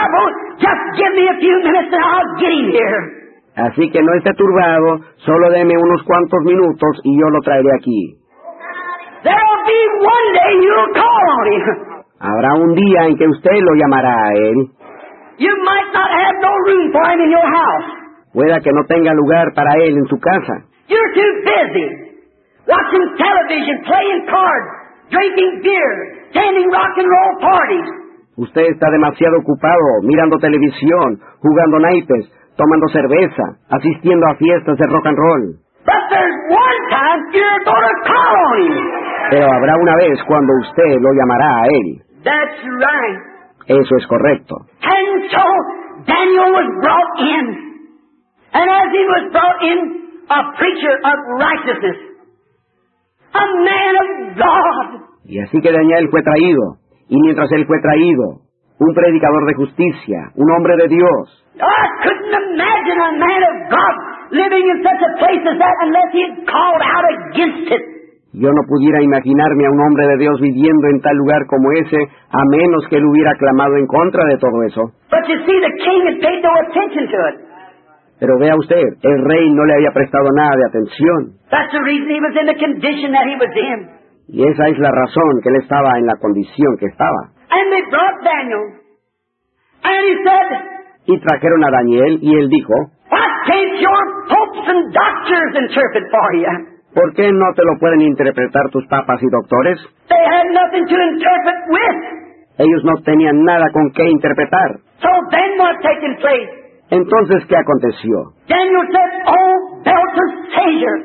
trouble. Just give me a few minutes and I'll get him here. Así que no esté turbado, solo deme unos cuantos minutos y yo lo traeré aquí. There'll be one day you'll call on him. Habrá un día en que usted lo llamará a él. You might not have no room for him in your house. Pueda que no tenga lugar para él en su casa. You're too busy watching television, playing cards, drinking beer, attending rock and roll parties. Usted está demasiado ocupado mirando televisión, jugando naipes, tomando cerveza, asistiendo a fiestas de rock and roll. But there's one time you're going to call on him. Pero habrá una vez cuando usted lo llamará a él. That's right. Eso es correcto. And so Daniel was brought in. And as he was brought in, a preacher of righteousness, a man of God. Y así que Daniel fue traído. Y mientras él fue traído, un predicador de justicia, un hombre de Dios. I couldn't imagine a man of God living in such a place as that unless he had called out against it. Yo no pudiera imaginarme a un hombre de Dios viviendo en tal lugar como ese, a menos que él hubiera clamado en contra de todo eso. But you see, the king had paid no attention to it. Pero vea usted, el rey no le había prestado nada de atención. That's the reason he was in the condition that he was in. Y esa es la razón que él estaba en la condición que estaba. And they brought Daniel. And he said, Y trajeron a Daniel y él dijo, what can't your popes and doctors interpret for you? ¿por qué no te lo pueden interpretar tus papas y doctores? They had nothing to interpret with. Ellos no tenían nada con qué interpretar. So then what's taking place? Entonces, ¿qué aconteció? Daniel said, oh, Belteshazzar,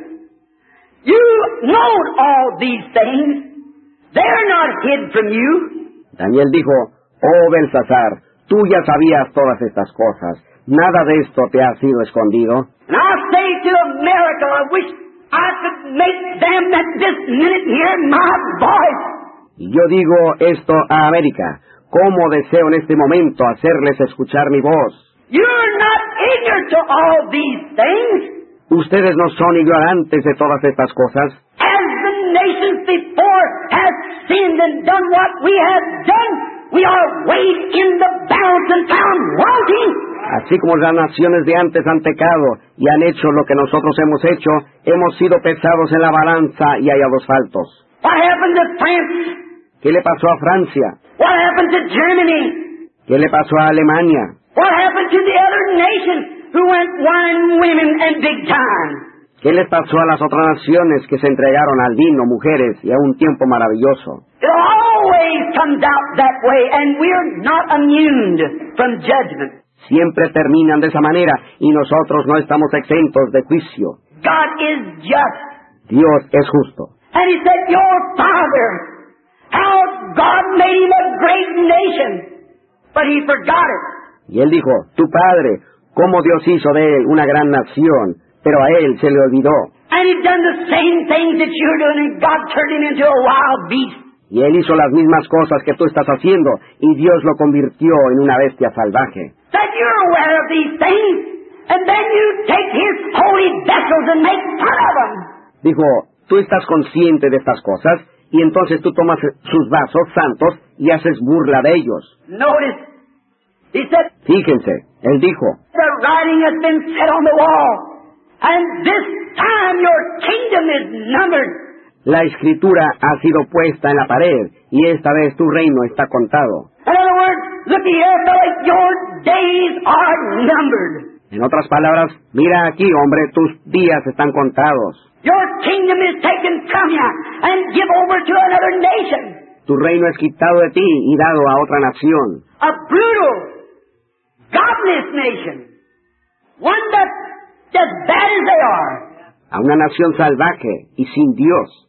you know all these things. They're not hid from you. Daniel dijo, oh Belsasar, tú ya sabías todas estas cosas. Nada de esto te ha sido escondido. And I say to America, I wish I could make them at this minute hear my voice. Y yo digo esto a América, ¿cómo deseo en este momento hacerles escuchar mi voz? You're not ignorant to all these things. Ustedes no son ignorantes de todas estas cosas. As the nations before have sinned and done what we have done, we are weighed in the balance and found wanting. Así como las naciones de antes han pecado y han hecho lo que nosotros hemos hecho, hemos sido pesados en la balanza y hallados faltos. What happened to France? ¿Qué le pasó a Francia? What happened to Germany? ¿Qué le pasó a Alemania? What happened to the other nations who went wine, women, and big time? ¿Qué les pasó a las otras naciones que se entregaron al vino, mujeres y a un tiempo maravilloso? It always comes out that way, and we're not immune from judgment. Siempre terminan de esa manera y nosotros no estamos exentos de juicio. God is just. Dios es justo. And he said, your father, how God made him a great nation, but he forgot it. Y él dijo, tu padre, cómo Dios hizo de él una gran nación, pero a él se le olvidó. And he'd done the same things that you're doing, and God turned him into a wild beast. Y él hizo las mismas cosas que tú estás haciendo, y Dios lo convirtió en una bestia salvaje. That you're aware of these things, and then you take his holy vessels and make fun of them. Dijo, tú estás consciente de estas cosas, y entonces tú tomas sus vasos santos y haces burla de ellos. Notice, he said, Fíjense, él dijo, the writing has been set on the wall, and this time your kingdom is numbered. la escritura ha sido puesta en la pared, y esta vez tu reino está contado. In other words, look here, fellas, your days are numbered. En otras palabras, mira aquí, hombre, tus días están contados. Your kingdom is taken from you and give over to another nation. Tu reino es quitado de ti y dado a otra nación. A brutal, godless nation. One that's as bad as they are. A una nación salvaje y sin Dios.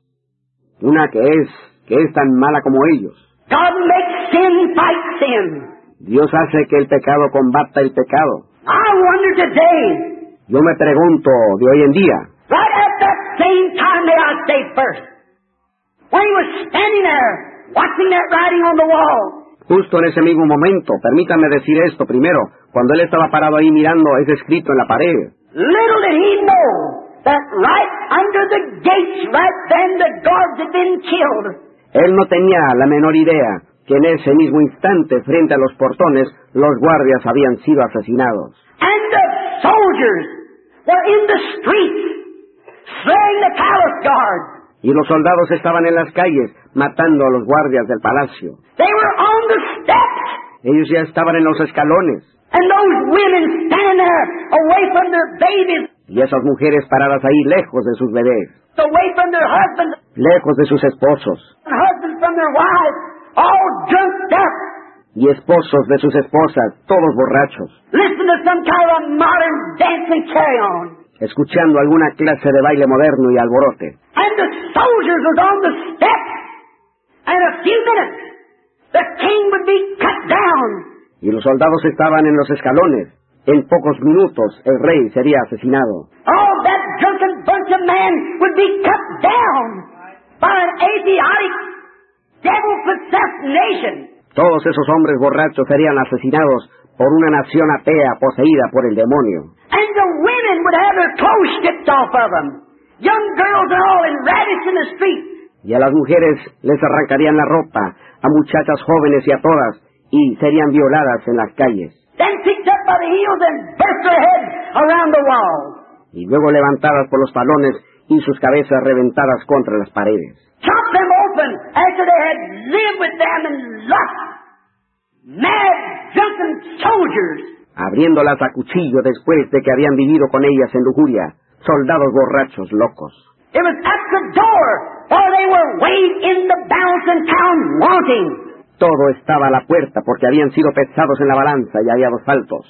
Una que es tan mala como ellos. God makes sin fight sin. Dios hace que el pecado combata el pecado. I wonder today, Yo me pregunto de hoy en día, right at that same time may I say first, when he was standing there, watching that writing on the wall, justo en ese mismo momento, permítame decir esto primero, cuando él estaba parado ahí mirando ese escrito en la pared, little did he know that right under the gates, right then, the guards had been killed. él no tenía la menor idea que en ese mismo instante, frente a los portones, los guardias habían sido asesinados. And the soldiers were in the streets, slaying the palace guards. Y los soldados estaban en las calles, matando a los guardias del palacio. They were on the steps. Ellos ya estaban en los escalones. And those women standing there, away from their babies, Y esas mujeres paradas ahí, lejos de sus bebés, away from their husbands, lejos de sus esposos, and husbands from their wives, all drunked up. y esposos de sus esposas, todos borrachos, Listen to some kind of a modern dance and carry on. escuchando alguna clase de baile moderno y alborote. And the soldiers was on the steps. And in a few minutes, the king would be cut down. Y los soldados estaban en los escalones. En pocos minutos el rey sería asesinado. All that drunken bunch of men would be cut down by an idiotic, devil-possessed nation. Todos esos hombres borrachos serían asesinados por una nación atea poseída por el demonio. And the women would have their clothes stripped off of them. Young girls and all, and ravished in the street. Y a las mujeres les arrancarían la ropa, a muchachas jóvenes y a todas, y serían violadas en las calles. Then picked up by the heels and burst their heads around the wall. Y luego levantadas por los talones y sus cabezas reventadas contra las paredes. Chop them open after they had lived with them in lust. Mad, drunken soldiers. Abriéndolas a cuchillo después de que habían vivido con ellas en lujuria, soldados borrachos locos. It was at the door, for they were weighed in the balance and found wanting. Todo estaba a la puerta porque habían sido pesados en la balanza y hallados faltos.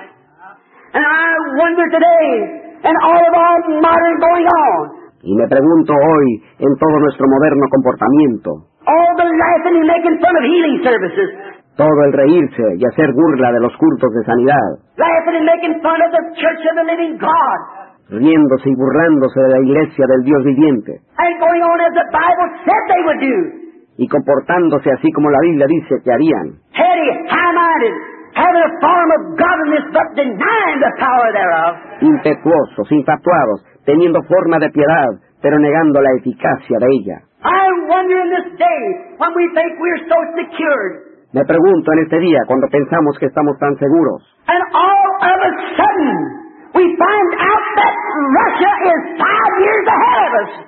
And I wonder today, and all of our modern going on, Y me pregunto hoy, en todo nuestro moderno comportamiento, all the laughing and making fun of healing services, todo el reírse y hacer burla de los cultos de sanidad, laughing and making fun of the Church of the Living God, riéndose y burlándose de la iglesia del Dios viviente, and going on as the Bible said they would do. y comportándose así como la Biblia dice que harían, Heady, high-minded, having a form of godliness but denying the power thereof. impetuosos, infatuados, teniendo forma de piedad, pero negando la eficacia de ella. I wonder in this day, when we think we're so secured, Me pregunto en este día, cuando pensamos que estamos tan seguros, and all of a sudden, we find out that Russia is 5 years ahead of us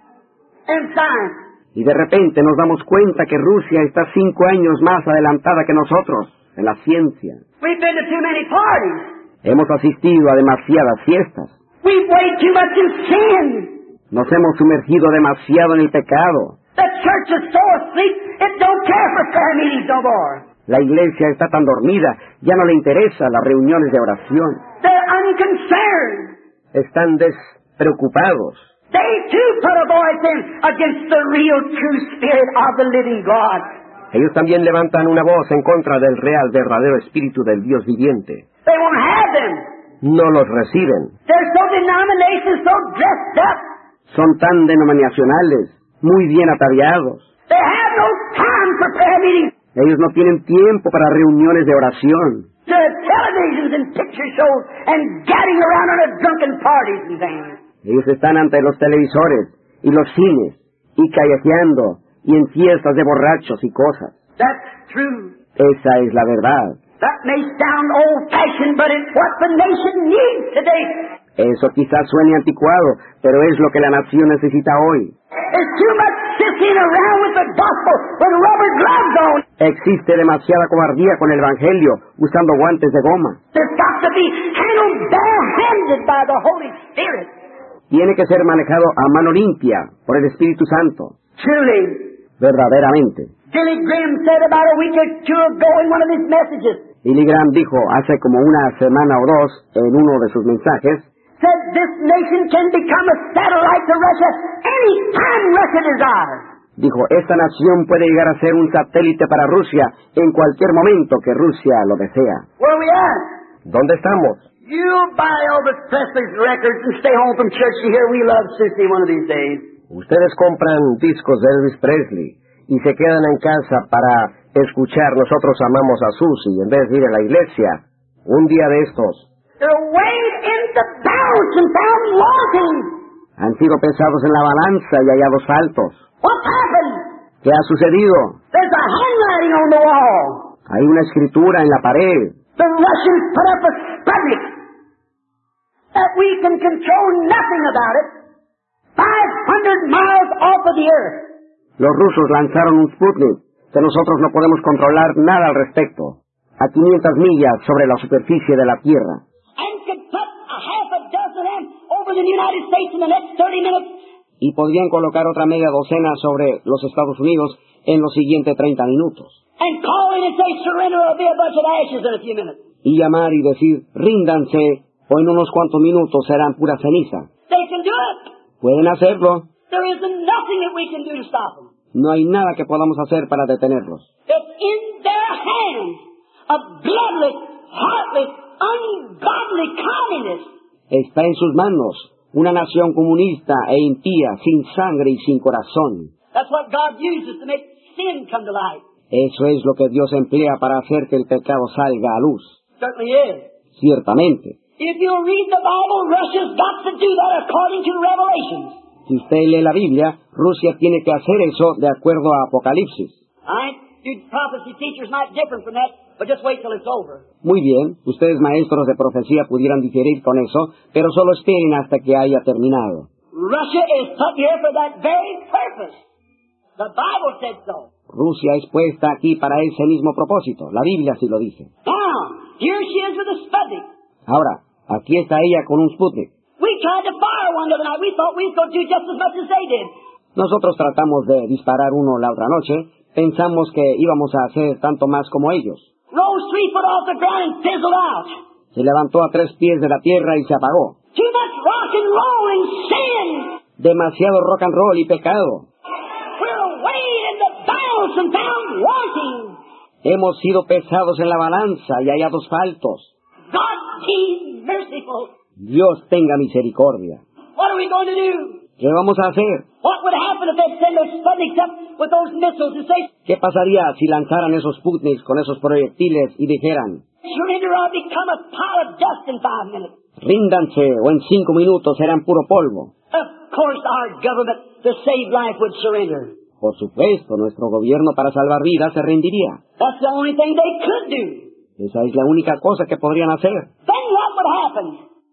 in science. y de repente nos damos cuenta que Rusia está 5 años más adelantada que nosotros en la ciencia. We've been to too many parties. Hemos asistido a demasiadas fiestas. We've weighed too much in sin. Nos hemos sumergido demasiado en el pecado. The church is so asleep, it don't care for prayer meetings no more. La iglesia está tan dormida, ya no le interesan las reuniones de oración. They're unconcerned. Están despreocupados. They too put a voice in against the real true spirit of the living God. Ellos también levantan una voz en contra del real, verdadero espíritu del Dios viviente. They won't have them. No los reciben. They're so denominations, so dressed up. Son tan denominacionales, muy bien ataviados. They have no time for prayer meetings, Ellos no tienen tiempo para reuniones de oración. to televisions and picture shows, and gadding around on a drunken parties and things. Ellos están ante los televisores y los cines y callejeando y en fiestas de borrachos y cosas. That's true. Esa es la verdad. That may sound old-fashioned, but it's what the nation needs today. Eso quizás suene anticuado, pero es lo que la nación necesita hoy. There's too much sissing around with the gospel with rubber gloves on. Existe demasiada cobardía con el Evangelio, usando guantes de goma. There's got to be handled bare-handed by the Holy Spirit. Tiene que ser manejado a mano limpia por el Espíritu Santo, Truly. verdaderamente. Billy Graham said about a week or two ago in one of his messages, Billy Graham dijo hace como una semana o dos en uno de sus mensajes, said this nation can become a satellite to Russia any time Russia desires. dijo, esta nación puede llegar a ser un satélite para Rusia en cualquier momento que Rusia lo desea. Where are we at? ¿Dónde estamos? You'll buy Elvis Presley's records and stay home from church to hear We Love Susie one of these days. Ustedes compran discos de Elvis Presley y se quedan en casa para escuchar Nosotros Amamos a Susie en vez de ir a la iglesia. Un día de estos They're weighed in the balance and found wanting. han sido pesados en la balanza y hallados faltos. What's happened? ¿Qué ha sucedido? There's a handwriting writing on the wall. Hay una escritura en la pared. The Russians put up a Sputnik that we can control nothing about it, 500 miles off of the earth. Los rusos lanzaron un Sputnik que nosotros no podemos controlar nada al respecto, a 500 millas sobre la superficie de la Tierra. And could put a half a dozen of them over the United States in the next 30 minutes. Y podrían colocar otra media docena sobre los Estados Unidos en los siguientes 30 minutos. And call in and say, surrender, or be a bunch of ashes in a few minutes. Y llamar y decir, ríndanse, o en unos cuantos minutos serán pura ceniza. They can do it. Pueden hacerlo. There isn't nothing that we can do to stop them. No hay nada que podamos hacer para detenerlos. It's in their hands, a bloodless, heartless, ungodly communist. Está en sus manos, una nación comunista e impía, sin sangre y sin corazón. That's what God uses to make sin come to light. Eso es lo que Dios emplea para hacer que el pecado salga a luz. Certainly is. Ciertamente. If you read the Bible, Russia's got to do that according to Revelations. Si usted lee la Biblia, Rusia tiene que hacer eso de acuerdo a Apocalipsis. You prophecy teachers might differ from that, but just wait till it's over. Muy bien, ustedes maestros de profecía pudieran diferir con eso, pero solo esperen hasta que haya terminado. Russia is put here for that very purpose. The Bible said so. Rusia es puesta aquí para ese mismo propósito. La Biblia sí lo dice. Now, here she is with a Sputnik. Ahora, aquí está ella con un Sputnik. We tried to fire one the other night. We thought we was going to do just as much as they did. Nosotros tratamos de disparar uno la otra noche. Pensamos que íbamos a hacer tanto más como ellos. Rose 3 foot off the ground and fizzled out. Se levantó a 3 pies de la tierra y se apagó. Too much rock and roll and sin. Demasiado rock and roll y pecado. We're weighed in the balance and found wanting. Hemos sido pesados en la balanza y hallados faltos. God be merciful. Dios tenga misericordia. What are we going to do? ¿Qué vamos a hacer? What would happen if they send those Sputniks up with those missiles and say, ¿Qué pasaría si lanzaran esos Sputniks con esos proyectiles y dijeran, surrender or become a pile of dust in 5 minutes? ríndanse o en 5 minutos serán puro polvo? Of course our government to save life would surrender. Por supuesto, nuestro gobierno para salvar vidas se rendiría. That's the only thing they could do. Esa es la única cosa que podrían hacer. Then what would happen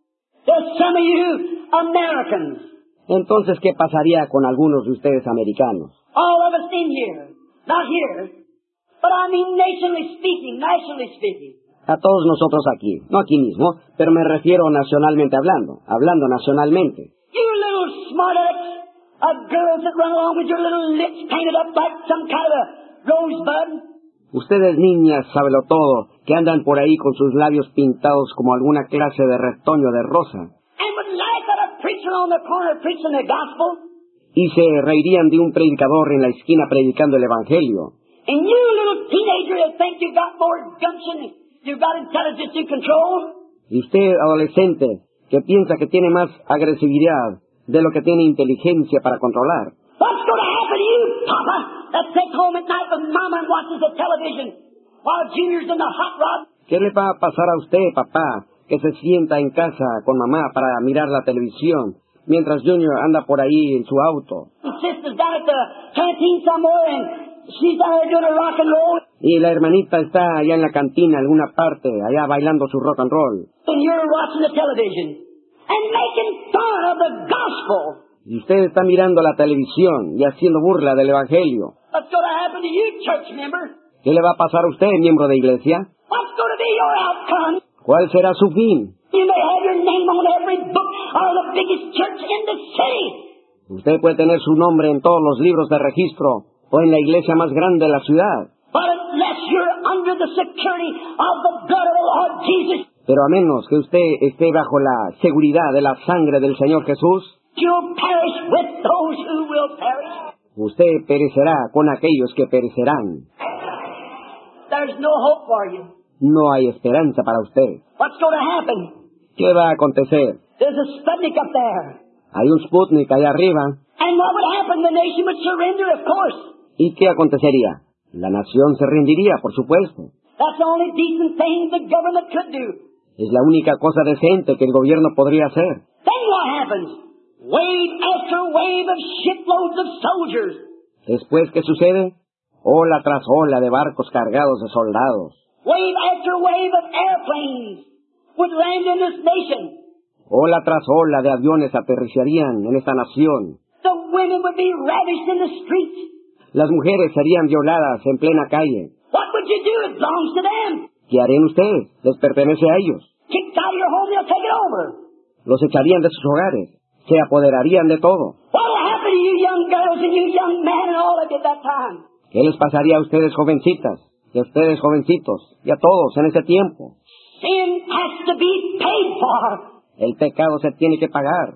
to some of you Americans? Entonces, ¿qué pasaría con algunos de ustedes americanos? All of us in here. Not here. But I mean nationally speaking. A todos nosotros aquí, no aquí mismo, pero me refiero nacionalmente hablando nacionalmente. You little smartouts of girls that run along with your little lips painted up like some kind of a rosebud. Ustedes niñas, sábelo todo, que andan por ahí con sus labios pintados como alguna clase de retoño de rosa. And would laugh at a preacher on the corner preaching the gospel. Y se reirían de un predicador en la esquina predicando el evangelio. And you little teenager that think you got more gumption, you got intelligence you control. Y usted, adolescente, que piensa que tiene más agresividad de lo que tiene inteligencia para controlar. What's going to happen to you, Papa, that sits home at night with Mama and watches the television while Junior's in the hot rod? ¿Qué le va a pasar a usted, papá, que se sienta en casa con mamá para mirar la televisión, mientras Junior anda por ahí en su auto? Sister's down at the canteen somewhere and she's down there doing a rock and roll. Y la hermanita está allá en la cantina, en alguna parte, allá bailando su rock and roll. And you're watching the television and making fun of the gospel. Y usted está mirando la televisión y haciendo burla del evangelio. What's going to happen to you, church member? ¿Qué le va a pasar a usted, miembro de iglesia? What's going to be your outcome? ¿Cuál será su fin? You may have your name on every book of the biggest church in the city. Usted puede tener su nombre en todos los libros de registro o en la iglesia más grande de la ciudad. But unless you're under the security of the blood of the Lord Jesus, pero a menos que usted esté bajo la seguridad de la sangre del Señor Jesús, you'll perish with those who will perish. Usted perecerá con aquellos que perecerán. There's no hope for you. No hay esperanza para usted. What's going to happen? ¿Qué va a acontecer? There's a Sputnik up there. Hay un Sputnik allá arriba. And what would happen? The nation would surrender, of course. ¿Y qué acontecería? La nación se rendiría, por supuesto. That's the only decent thing the government could do. Es la única cosa decente que el gobierno podría hacer. Then what happens? Wave after wave of shiploads of soldiers. Después, ¿qué sucede? Ola tras ola de barcos cargados de soldados. Wave after wave of airplanes would land in this nation. Ola tras ola de aviones aterrizarían en esta nación. The women would be ravished in the streets. Las mujeres serían violadas en plena calle. What would you do? It belongs to them. ¿Qué harían ustedes? Les pertenece a ellos. Kicked out of your home, they'll take it over. Los echarían de sus hogares. Se apoderarían de todo. What will happen to you young girls and you young men and all of you at that time? ¿Qué les pasaría a ustedes jovencitas y a ustedes jovencitos y a todos en ese tiempo? Sin has to be paid for. El pecado se tiene que pagar.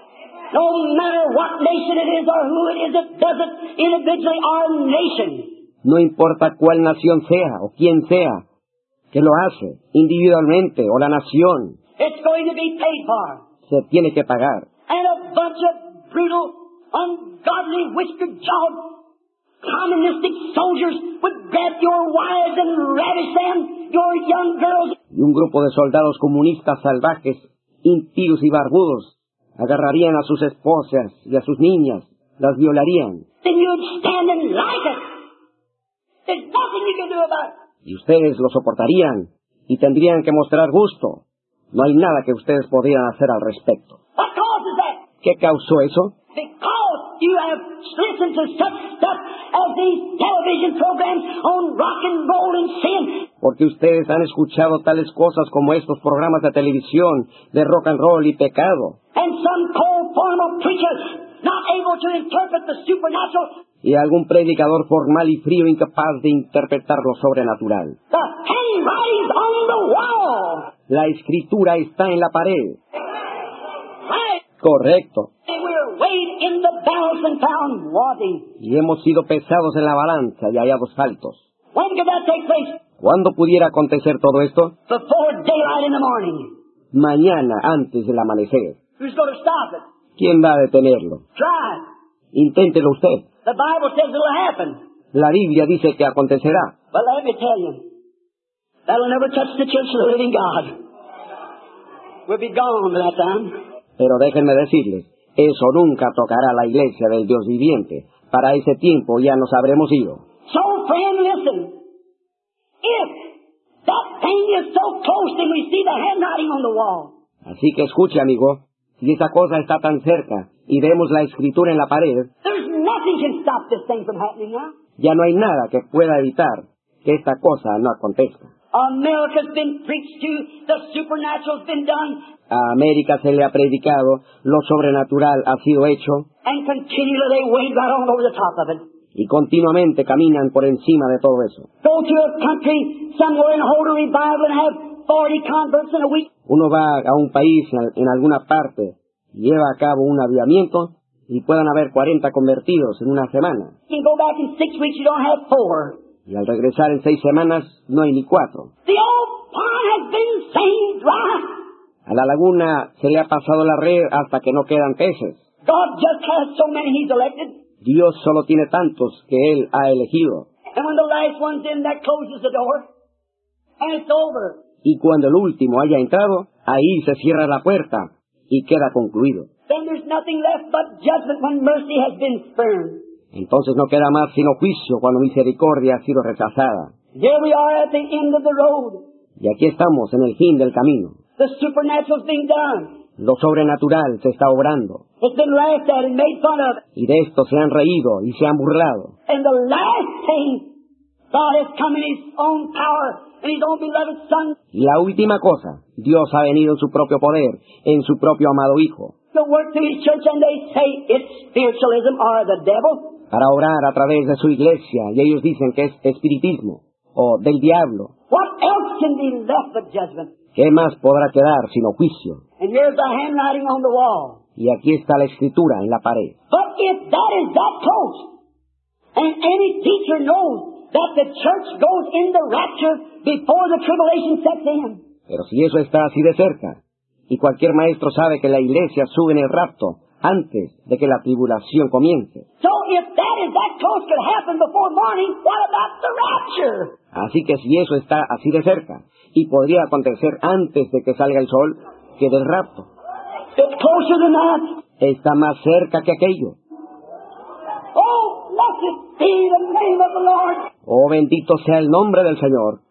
No matter what nation it is or who it is that does it, individually or nation. No importa cuál nación sea o quién sea que lo hace, individualmente o la nación, It's going to be paid for. se tiene que pagar. And a bunch of brutal, ungodly, whiskered-jawed, communistic soldiers would grab your wives and ravish them, your young girls. Y un grupo de soldados comunistas salvajes, impíos y barbudos, agarrarían a sus esposas y a sus niñas, las violarían. Then you'd stand and like it. There's nothing you can do about it. Y ustedes lo soportarían y tendrían que mostrar gusto. No hay nada que ustedes podrían hacer al respecto. What causes that? ¿Qué causó eso? Because you have listened to such stuff as these television programs on rock and roll and sin. Porque ustedes han escuchado tales cosas como estos programas de televisión de rock and roll y pecado. And some cold formal preacher not able to interpret the supernatural. Y algún predicador formal y frío incapaz de interpretar lo sobrenatural. The handwriting's on the wall. La escritura está en la pared. Right. Correcto. And we're weighed in the balance and found wanting. Y hemos sido pesados en la balanza y hallados faltos. When could that take place? ¿Cuándo pudiera acontecer todo esto? Before daylight in the morning. Mañana, antes del amanecer. Who's going to stop it? ¿Quién va a detenerlo? Try it. Inténtelo usted. The Bible says it'll happen. La Biblia dice que acontecerá. But let me tell you, that'll never touch the church of the living God. We'll be gone by that time. Pero déjenme decirles, eso nunca tocará la iglesia del Dios viviente. Para ese tiempo ya nos habremos ido. So, friend, listen. If that thing is so close and we see the handwriting on the wall, Así que escuche, amigo, si esa cosa está tan cerca y vemos la escritura en la pared, there's nothing can stop this thing from happening now. ya no hay nada que pueda evitar que esta cosa no acontezca. America's been preached to, the supernatural's been done, A América se le ha predicado, lo sobrenatural ha sido hecho, and continually they wade right on over the top of it. y continuamente caminan por encima de todo eso. Go to a country somewhere and hold a revival and have 40 converts in a week. Uno va a un país en alguna parte, lleva a cabo un avivamiento y puedan haber 40 convertidos en una semana. You can go back in 6 weeks, you don't have 4. Y al regresar en 6 semanas no hay ni 4. The old pond has been stained dry. A la laguna se le ha pasado la red hasta que no quedan peces. God just has so many He's elected. Dios solo tiene tantos que Él ha elegido. And when the last one's in, that closes the door. And it's over. Y cuando el último haya entrado, ahí se cierra la puerta y queda concluido. Then there's nothing left but judgment when mercy has been spurned. Entonces no queda más sino juicio cuando misericordia ha sido rechazada. Here we are at the end of the road. Y aquí estamos en el fin del camino. The supernatural's being done. Lo sobrenatural se está obrando. It's been laughed at and made fun of. Y de esto se han reído y se han burlado. And the last thing, God has come in His own power and His own beloved Son Y la última cosa, Dios ha venido en su propio poder, en su propio amado Hijo, to work through His church, and they say it's spiritualism or the devil. para obrar a través de su iglesia, y ellos dicen que es espiritismo, o del diablo. What else can be left but judgment? ¿Qué más podrá quedar sino juicio? And here's the handwriting on the wall. Y aquí está la escritura en la pared. But if that is that close, and any teacher knows that the church goes in the rapture before the tribulation sets in, Pero si eso está así de cerca, y cualquier maestro sabe que la iglesia sube en el rapto antes de que la tribulación comience. so if that is that close could happen before morning, what about the rapture? Así que si eso está así de cerca, y podría acontecer antes de que salga el sol, que del rapto. It's closer than that. Está más cerca que aquello. Oh, let's Blessed be the name of the Lord. Oh, bendito sea el nombre del Señor.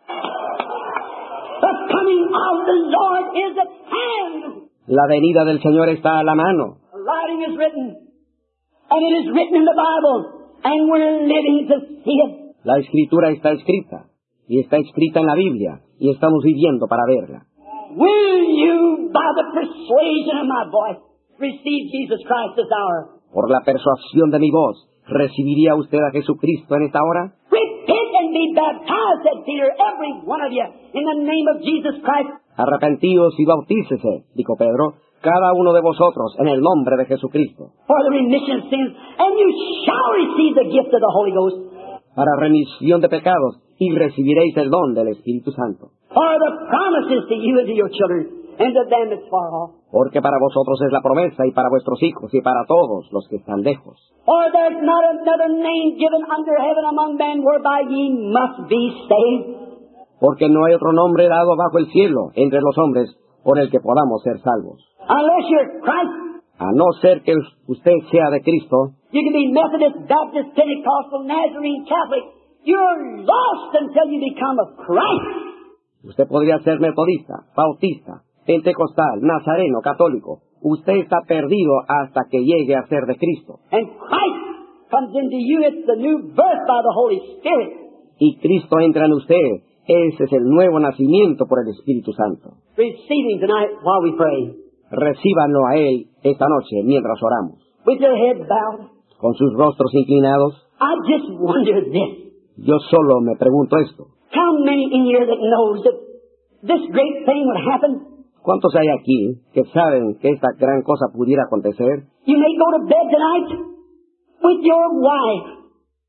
The coming of the Lord is at hand. La venida del Señor está a la mano. The writing is written, and it is written in the Bible, and we're living to see it. La escritura está escrita, y está escrita en la Biblia, y estamos viviendo para verla. Will you, by the persuasion of my voice, receive Jesus Christ this hour? Por la persuasión de mi voz, ¿recibiría usted a Jesucristo en esta hora? Repent and be baptized, said Peter, every one of you, in the name of Jesus Christ. Arrepentíos y bautícese, dijo Pedro, cada uno de vosotros en el nombre de Jesucristo, For the remission of sins, and you shall receive the gift of the Holy Ghost. para remisión de pecados, y recibiréis el don del Espíritu Santo. For the promises to you and to your children, and to them that's far off. Porque para vosotros es la promesa, y para vuestros hijos, y para todos los que están lejos. For there's not another name given under heaven among men whereby ye must be saved. Porque no hay otro nombre dado bajo el cielo entre los hombres por el que podamos ser salvos. Unless you're Christ, A no ser que usted sea de Cristo, you can be Methodist, Baptist, Pentecostal, Nazarene, Catholic. You're lost until you become of Christ. usted podría ser metodista, bautista, pentecostal, nazareno, católico. Usted está perdido hasta que llegue a ser de Cristo. And Christ comes into you. It's the new birth by the Holy Spirit. Y Cristo entra en usted. Ese es el nuevo nacimiento por el Espíritu Santo. Receive Him tonight while we pray. Recíbanlo a Él esta noche mientras oramos. With your head bowed, Con sus rostros inclinados, I just wonder this. yo solo me pregunto esto. How many in here that knows that this great thing would happen? ¿Cuántos hay aquí que saben que esta gran cosa pudiera acontecer? You may go to bed tonight with your wife,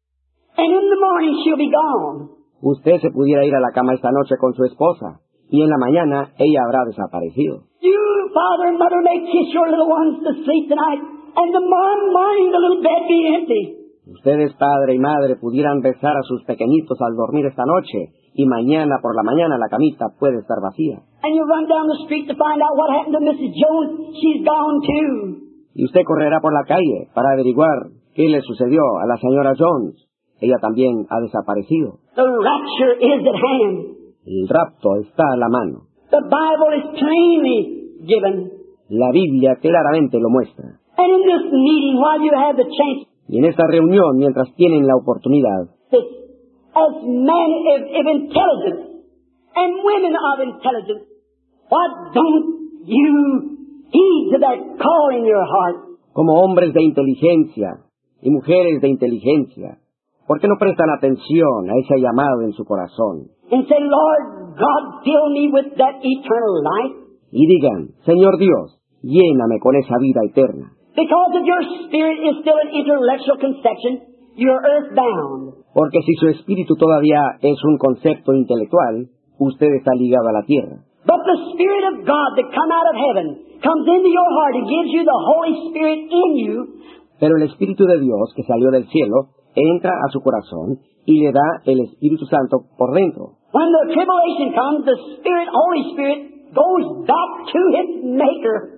and in the morning she'll be gone. Usted se pudiera ir a la cama esta noche con su esposa, y en la mañana ella habrá desaparecido. You, father and mother, may kiss your little ones to sleep tonight, and tomorrow morning the little bed be empty. Ustedes, padre y madre, pudieran besar a sus pequeñitos al dormir esta noche, y mañana por la mañana la camita puede estar vacía. And you run down the street to find out what happened to Mrs. Jones. She's gone too. Y usted correrá por la calle para averiguar qué le sucedió a la señora Jones. Ella también ha desaparecido. The rapture is at hand. El rapto está a la mano. The Bible is plainly given. La Biblia claramente lo muestra. And in this meeting, while you have the chance, Y en esta reunión, mientras tienen la oportunidad, as men of intelligence and women of intelligence, why don't you heed to that call in your heart? como hombres de inteligencia y mujeres de inteligencia, ¿por qué no prestan atención a ese llamado en su corazón? And say, Lord God, fill me with that eternal life. Y digan, Señor Dios, lléname con esa vida eterna. Because if your spirit is still an intellectual conception, you're earthbound. Porque si su espíritu todavía es un concepto intelectual, usted está ligado a la tierra. But the Spirit of God that come out of heaven comes into your heart and gives you the Holy Spirit in you. Pero el Espíritu de Dios que salió del cielo entra a su corazón y le da el Espíritu Santo por dentro. When the tribulation comes, the Spirit, Holy Spirit, goes back to its Maker.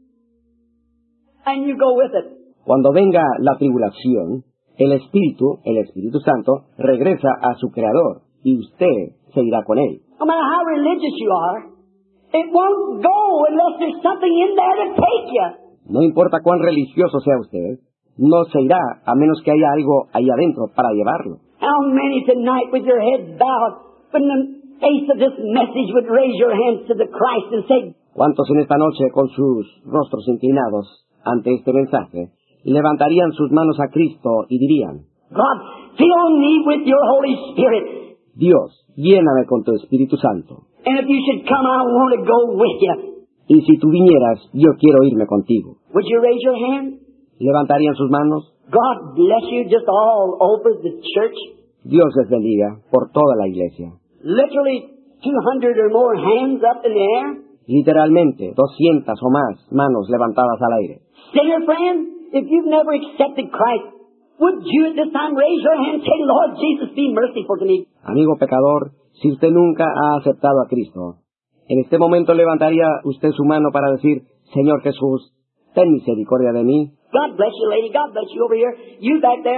And you go with it. Cuando venga la tribulación, el Espíritu Santo, regresa a su Creador y usted se irá con él. No matter how religious you are, it won't go unless there's something in there to take you. No importa cuán religioso sea usted, no se irá a menos que haya algo ahí adentro para llevarlo. How many tonight with your head bowed, but in the face of this message would raise your hands to the Christ and say, ¿Cuántos en esta noche con sus rostros inclinados ante este mensaje levantarían sus manos a Cristo y dirían, God, fill me with your Holy Spirit. Dios, lléname con tu Espíritu Santo. And if you should come, I want to go with you. Y si tú vinieras, yo quiero irme contigo. Would you raise your hand? ¿Levantarían sus manos? God bless you just all over the church. Dios les bendiga por toda la iglesia. Literally 200 or more hands up in the air. Literalmente, 200 o más manos levantadas al aire. Sinner friend, if you've never accepted Christ, would you at this time raise your hand and say, Lord Jesus, be merciful to me? Amigo pecador, si usted nunca ha aceptado a Cristo, en este momento levantaría usted su mano para decir, Señor Jesús, ten misericordia de mí. God bless you, lady. God bless you over here. You back there.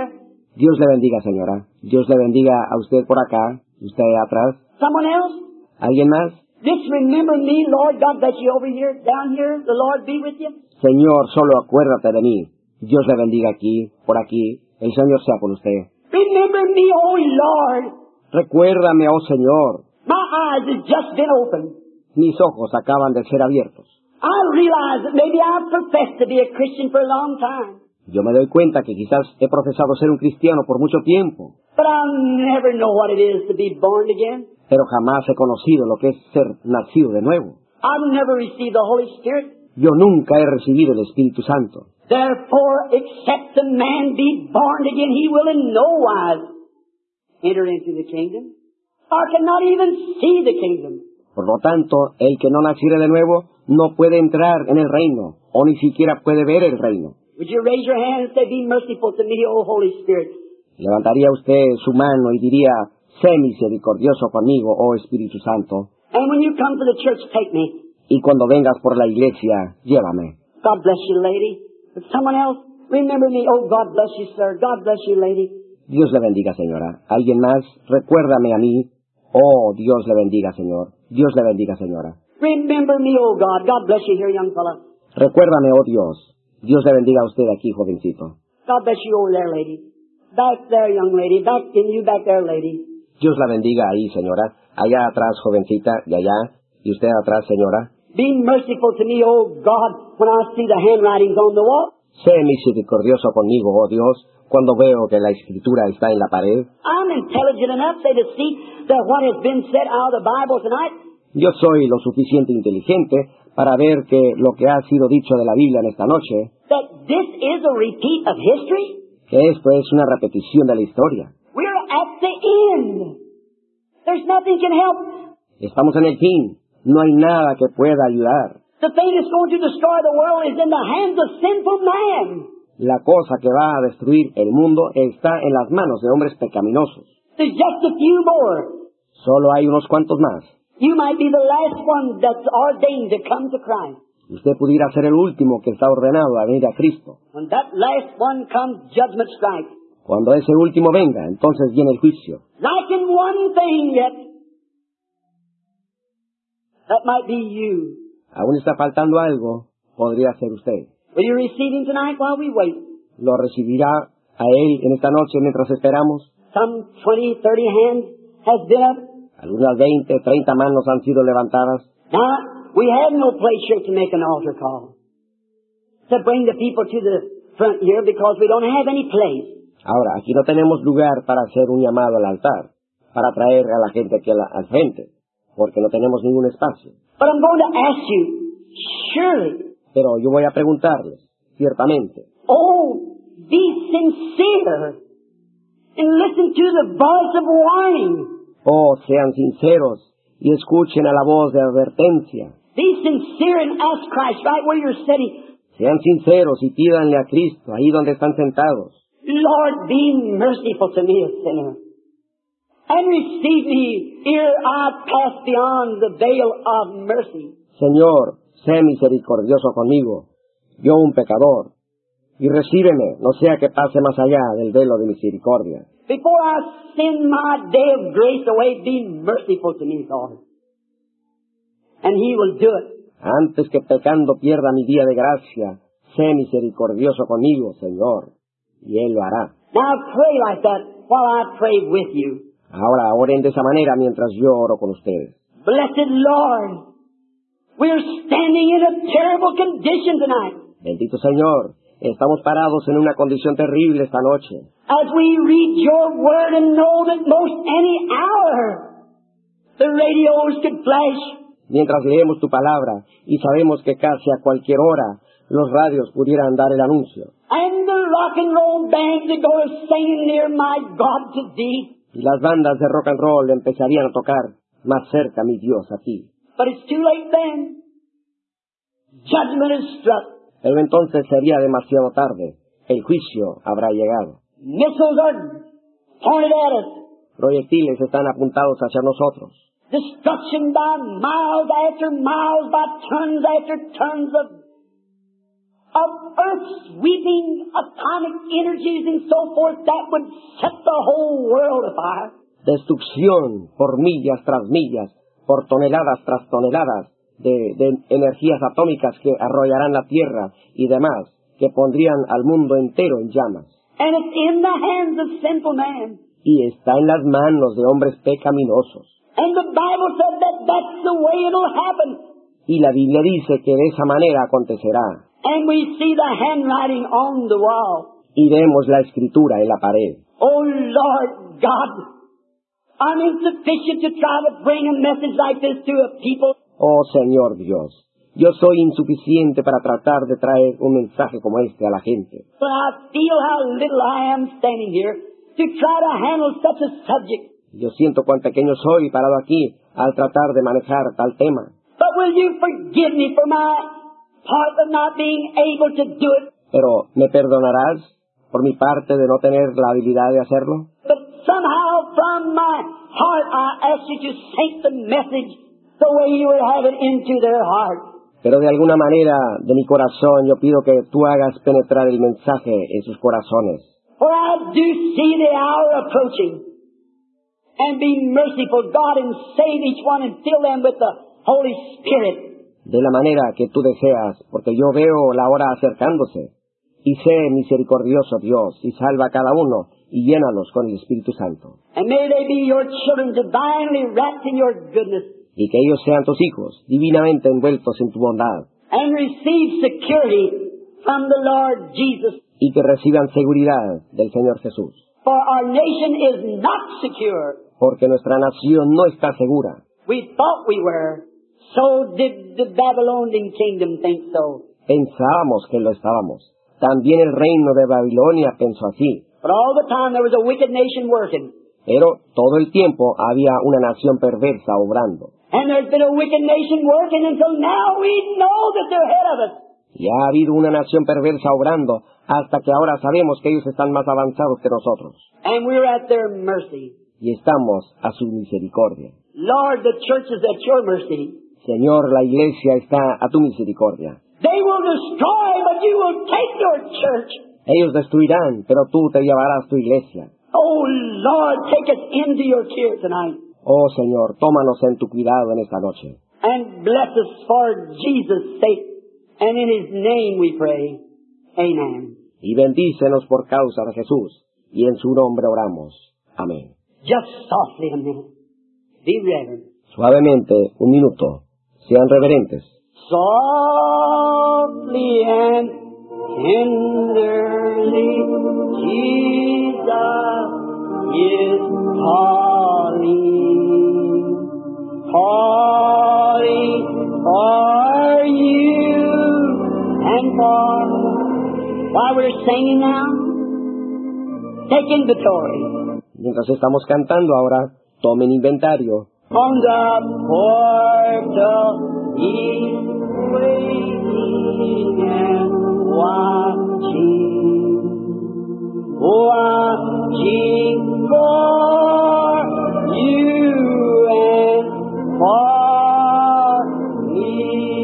Dios le bendiga, señora. Dios le bendiga a usted por acá, usted atrás. Someone else? ¿Alguien más? Just remember me, Lord. God bless you over here, down here. The Lord be with you. Señor, solo acuérdate de mí. Dios le bendiga aquí, por aquí. El Señor sea con usted. Remember me, oh Lord. Recuérdame, oh Señor. My eyes have just been opened. Mis ojos acaban de ser abiertos. I realize that maybe I've professed to be a Christian for a long time. Yo me doy cuenta que quizás he profesado ser un cristiano por mucho tiempo, But I'll never know what it is to be born again. pero jamás he conocido lo que es ser nacido de nuevo. I've never received the Holy Spirit. Yo nunca he recibido el Espíritu Santo. Therefore, except a man be born again, he will in no wise enter into the kingdom, or cannot even see the kingdom. Por lo tanto, el que no naciere de nuevo no puede entrar en el reino, o ni siquiera puede ver el reino. Would you raise your hand and say, be merciful to me, O Holy Spirit? Levantaría usted su mano y diría, sé misericordioso conmigo, oh Espíritu Santo. And when you come to the church, take me. Y cuando vengas por la iglesia, llévame. God bless you, lady. But someone else, remember me. Oh, God bless you, sir. God bless you, lady. Dios le bendiga, señora. ¿Alguien más? Recuérdame a mí. Oh, Dios le bendiga, Señor. Dios le bendiga, señora. Remember me, oh God. God bless you here, young fella. Recuérdame, oh Dios. Dios le bendiga a usted aquí, jovencito. God bless you over there, lady. Back there, young lady. Back in you, back there, lady. Dios la bendiga ahí, señora. Allá atrás, jovencita, y allá. Y usted atrás, señora. Be merciful to me, oh God, when I see the handwritings on the wall. Sé misericordioso conmigo, oh Dios, cuando veo que la escritura está en la pared. I'm intelligent enough, say, to see that what has been said out of the Bible tonight. Yo soy lo suficiente inteligente para ver que lo que ha sido dicho de la Biblia en esta noche, That this is a repeat of history. que esto es una repetición de la historia. We're at the end. There's nothing can help. Estamos en el fin. No hay nada que pueda ayudar. The thing that's going to destroy the world is in the hands of sinful man. La cosa que va a destruir el mundo está en las manos de hombres pecaminosos. There's just a few more. Solo hay unos cuantos más. You might be the last one that's ordained to come to Christ. Usted pudiera ser el último que está ordenado a venir a Cristo. When that last one comes, judgment strikes. Cuando ese último venga, entonces viene el juicio. Lacking one thing yet. That might be you. Aún está faltando algo, podría ser usted. Will you receive him tonight while we wait? ¿Lo recibirá a él en esta noche mientras esperamos? Some 20, 30 hands has been up. Algunas 20, 30 manos han sido levantadas. Now, we have no place here to make an altar call. To bring the people to the front here because we don't have any place. Ahora, aquí no tenemos lugar para hacer un llamado al altar, para traer a la gente aquí al frente, porque no tenemos ningún espacio. But I'm going to ask you, surely, Pero yo voy a preguntarles, ciertamente, oh, be sincere and listen to the voice of warning. oh, sean sinceros y escuchen a la voz de advertencia. Be sincere and ask Christ right where you're sitting. Sean sinceros y pídanle a Cristo ahí donde están sentados. Lord, be merciful to me, a sinner. And receive me ere I pass beyond the veil of mercy. Señor, sé misericordioso conmigo, yo un pecador, y recíbeme, no sea que pase más allá del velo de misericordia. Before I send my day of grace away, be merciful to me, Lord. And He will do it. Antes que pecando pierda mi día de gracia, sé misericordioso conmigo, Señor, y Él lo hará. Now pray like that while I pray with you. Ahora oren de esa manera mientras yo oro con ustedes. Blessed Lord, we are standing in a terrible condition tonight. Bendito Señor, estamos parados en una condición terrible esta noche. As we read your word and know that most any hour the radios could flash. Mientras leemos tu palabra y sabemos que casi a cualquier hora los radios pudieran dar el anuncio. And the rock and roll bands that go singing near my God to thee. Y las bandas de rock and roll empezarían a tocar más cerca, mi Dios, a ti. But it's too late then. Judgment is struck. Pero entonces sería demasiado tarde. El juicio habrá llegado. Missiles are pointed at us. Proyectiles están apuntados hacia nosotros. Destruction by miles after miles, by tons after tons of earth-sweeping atomic energies and so forth that would set the whole world afire. Destrucción por millas tras millas, por toneladas tras toneladas de energías atómicas que arrollarán la tierra y demás, que pondrían al mundo entero en llamas. And it's in the hands of sinful man. Y está en las manos de hombres pecaminosos. And the Bible said that that's the way it'll happen. Y la Biblia dice que de esa manera acontecerá. And we see the handwriting on the wall. Y vemos la escritura en la pared. Oh Lord God, I'm insufficient to try to bring a message like this to a people. Oh Señor Dios, yo soy insuficiente para tratar de traer un mensaje como este a la gente. But I feel how little I am standing here to try to handle such a subject. Yo siento cuán pequeño soy parado aquí al tratar de manejar tal tema. But will you forgive me for my part of not being able to do it? Pero, ¿me perdonarás por mi parte de no tener la habilidad de hacerlo? But somehow from my heart I ask you to sink the message the way you would have it into their heart. Pero de alguna manera, de mi corazón, yo pido que tú hagas penetrar el mensaje en sus corazones. For I do see the hour approaching. And be merciful, God, and save each one and fill them with the Holy Spirit. De la manera que tú deseas, porque yo veo la hora acercándose. Y sé misericordioso Dios, y salva a cada uno, y llénalos con el Espíritu Santo. And may they be your children divinely wrapped in your goodness. Y que ellos sean tus hijos, divinamente envueltos en tu bondad. And receive security from the Lord Jesus. Y que reciban seguridad del Señor Jesús. For our nation is not secure. Porque nuestra nación no está segura. We thought we were. So did the Babylonian kingdom think so. Pensábamos que lo estábamos. También el reino de Babilonia pensó así. But all the time there was a wicked nation working. Pero todo el tiempo había una nación perversa obrando. And there's been a wicked nation working until now we know that they're ahead of us. Y ha habido una nación perversa obrando hasta que ahora sabemos que ellos están más avanzados que nosotros. And we're at their mercy. Y estamos a su misericordia. Lord, the church is at your mercy. Señor, la iglesia está a tu misericordia. They will destroy, but you will take your church. Ellos destruirán, pero tú te llevarás tu iglesia. Oh, Lord, take us into your care tonight. Oh, Señor, tómanos en tu cuidado en esta noche. And bless us for Jesus' sake. And in His name we pray. Amen. Y bendícenos por causa de Jesús. Y en su nombre oramos. Amén. Just softly a minute. Be reverent. Suavemente, un minuto. Sean reverentes. Softly and tenderly, Jesus is calling, calling for you and for. While we're singing now, take inventory. Mientras estamos cantando ahora, tomen inventario. On the portal He's waiting and watching, watching for you and for me.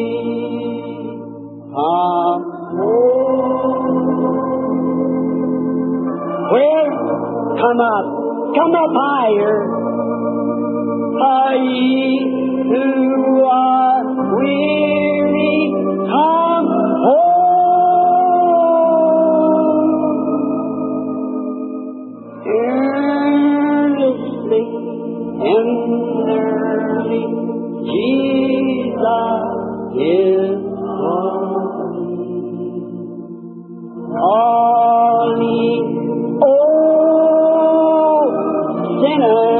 Come home. Well, come up higher. Are ye who are weary, come home. Earnestly, tenderly, Jesus is calling. Calling, oh, sinner.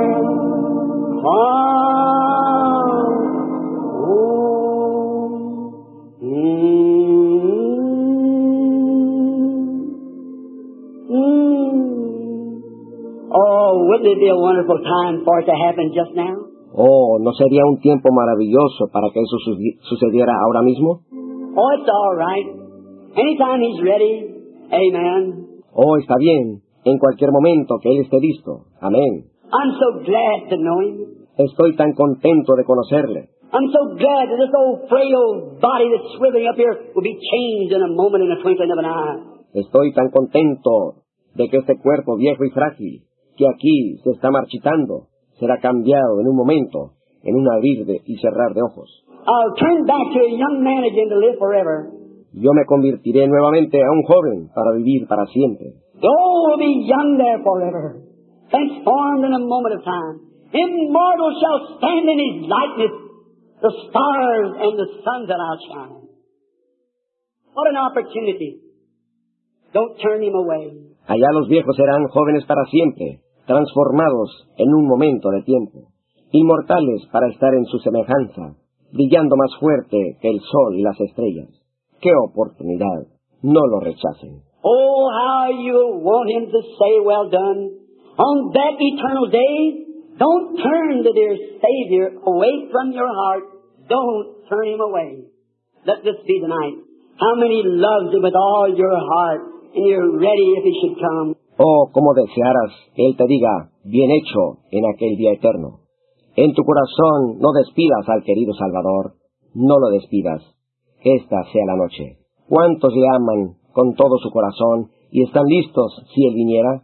Wouldn't it be a wonderful time for it to happen just now? Oh, ¿no sería un tiempo maravilloso para que eso sucediera ahora mismo? Oh, it's all right. Anytime He's ready. Amen. Oh, está bien. En cualquier momento que Él esté listo. Amén. I'm so glad to know Him. Estoy tan contento de conocerle. I'm so glad that this old frail body that's swiveling up here will be changed in a moment, in a twinkling of an eye. Estoy tan contento de que este cuerpo viejo y frágil, que aquí se está marchitando, será cambiado en un momento, en un abrir y cerrar de ojos. I'll turn back to a young man again to live forever. Yo me convertiré nuevamente a un joven para vivir para siempre. The old will be young there forever, transformed in a moment of time. Immortal shall stand in his likeness, the stars and the sun that outshine. What an opportunity. Don't turn him away. Allá los viejos serán jóvenes para siempre, transformados en un momento de tiempo, inmortales para estar en su semejanza, brillando más fuerte que el sol y las estrellas. ¡Qué oportunidad! No lo rechacen. Oh, how you want him to say, well done. On that eternal day, don't turn the dear Savior away from your heart. Don't turn him away. Let this be the night. How many loves him with all your heart, and you're ready if he should come. Oh, cómo desearas que él te diga, bien hecho, en aquel día eterno. En tu corazón no despidas al querido Salvador. No lo despidas. Esta sea la noche. ¿Cuántos le aman con todo su corazón y están listos si él viniera?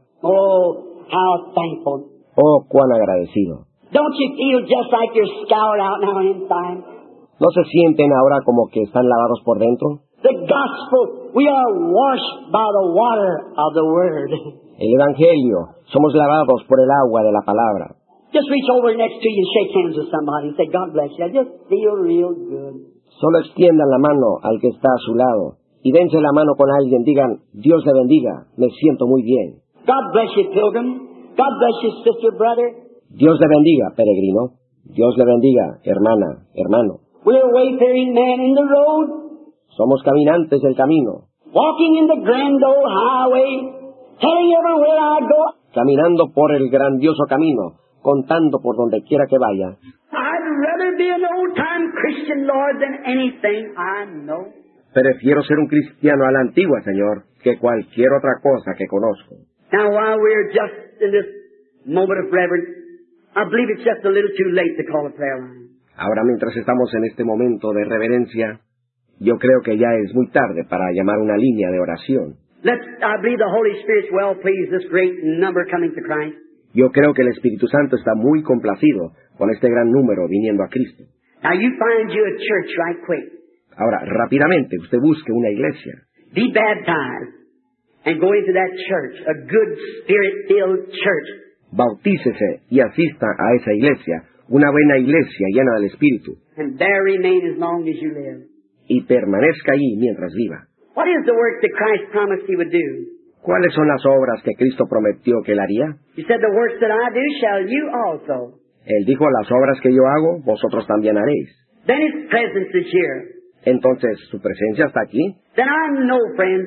Oh, how thankful. Oh, cuán agradecido. Don't you feel just like you're scoured out now inside? ¿No se sienten ahora como que están lavados por dentro? The gospel, we are washed by the water of the word. El Evangelio, somos lavados por el agua de la palabra. Just reach over next to you and shake hands with somebody and say, God bless you. I just feel real good. Solo extiendan la mano al que está a su lado y dense la mano con alguien, digan, Dios le bendiga, me siento muy bien. God bless you, pilgrim. God bless you, sister, brother. Dios le bendiga, peregrino. Dios le bendiga, hermana, hermano. We're a wayfaring man in the road, Somos caminantes del camino, walking in the grand old highway, telling everywhere I go, caminando por el grandioso camino, contando por donde quiera que vaya. I'd rather be an old-time Christian, Lord, than anything I know. Prefiero ser un cristiano a la antigua, Señor, que cualquier otra cosa que conozco. Now, while we're just in this moment of reverence, I believe it's just a little too late to call a prayer line. Ahora, mientras estamos en este momento de reverencia, yo creo que ya es muy tarde para llamar una línea de oración. I believe the Holy Spirit's well pleased, this great number coming to Christ. Yo creo que el Espíritu Santo está muy complacido con este gran número viniendo a Cristo. Now, you find you a church right quick. Ahora, rápidamente, usted busque una iglesia. Be baptized and go into that church, a good Spirit-filled church. Bautícese y asista a esa iglesia, una buena iglesia llena del Espíritu, And there remain as long as you live. y permanezca allí mientras viva. What is the work that Christ promised he would do? ¿Cuáles son las obras que Cristo prometió que él haría? He said, the works that I do shall you also. Él dijo, las obras que yo hago, vosotros también haréis. Then his presence is here. Entonces, ¿su presencia está aquí? Then I know, friends,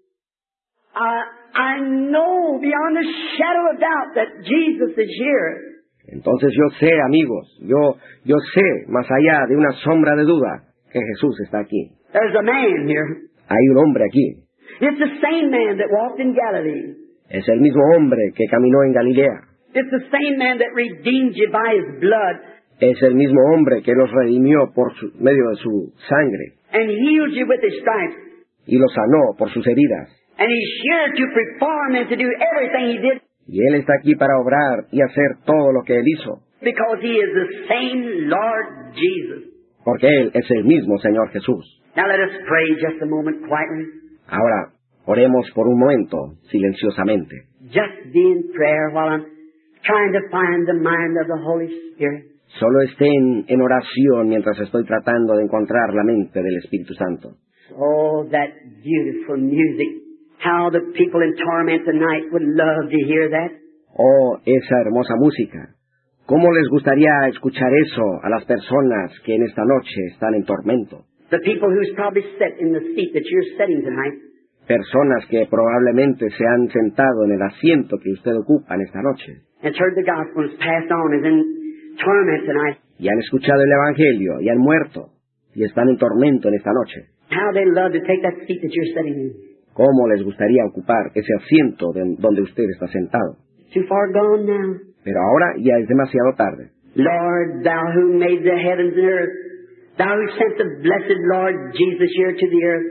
I know beyond a shadow of doubt that Jesus is here. Entonces yo sé, amigos, yo sé, más allá de una sombra de duda, que Jesús está aquí. There's a man here. Hay un hombre aquí. It's the same man that walked in Galilee. Es el mismo hombre que caminó en Galilea. It's the same man that redeemed you by his blood Es el mismo hombre que los redimió por medio de su sangre and healed you with his stripes. y los sanó por sus heridas. And he's here to perform and to do everything he did Y Él está aquí para obrar y hacer todo lo que Él hizo, because he is the same Lord Jesus. porque Él es el mismo Señor Jesús. Now let us pray just a moment quietly. Ahora, oremos por un momento, silenciosamente. Just be in prayer while I'm trying to find the mind of the Holy Spirit. Solo estén en oración mientras estoy tratando de encontrar la mente del Espíritu Santo. Oh, that beautiful music. How the people in torment tonight would love to hear that. Oh, esa hermosa música. ¿Cómo les gustaría escuchar eso a las personas que en esta noche están en tormento? The people who's probably sat in the seat that you're sitting tonight. Personas que probablemente se han sentado en el asiento que usted ocupa en esta noche And heard the gospel and has passed on is in torment tonight. y han escuchado el Evangelio y han muerto y están en tormento en esta noche. How they love to take that seat that you're sitting in. ¿Cómo les gustaría ocupar ese asiento donde usted está sentado? Too far gone now. Pero ahora ya es demasiado tarde. Lord, thou who made the heavens and earth, thou who sent the blessed Lord Jesus here to the earth.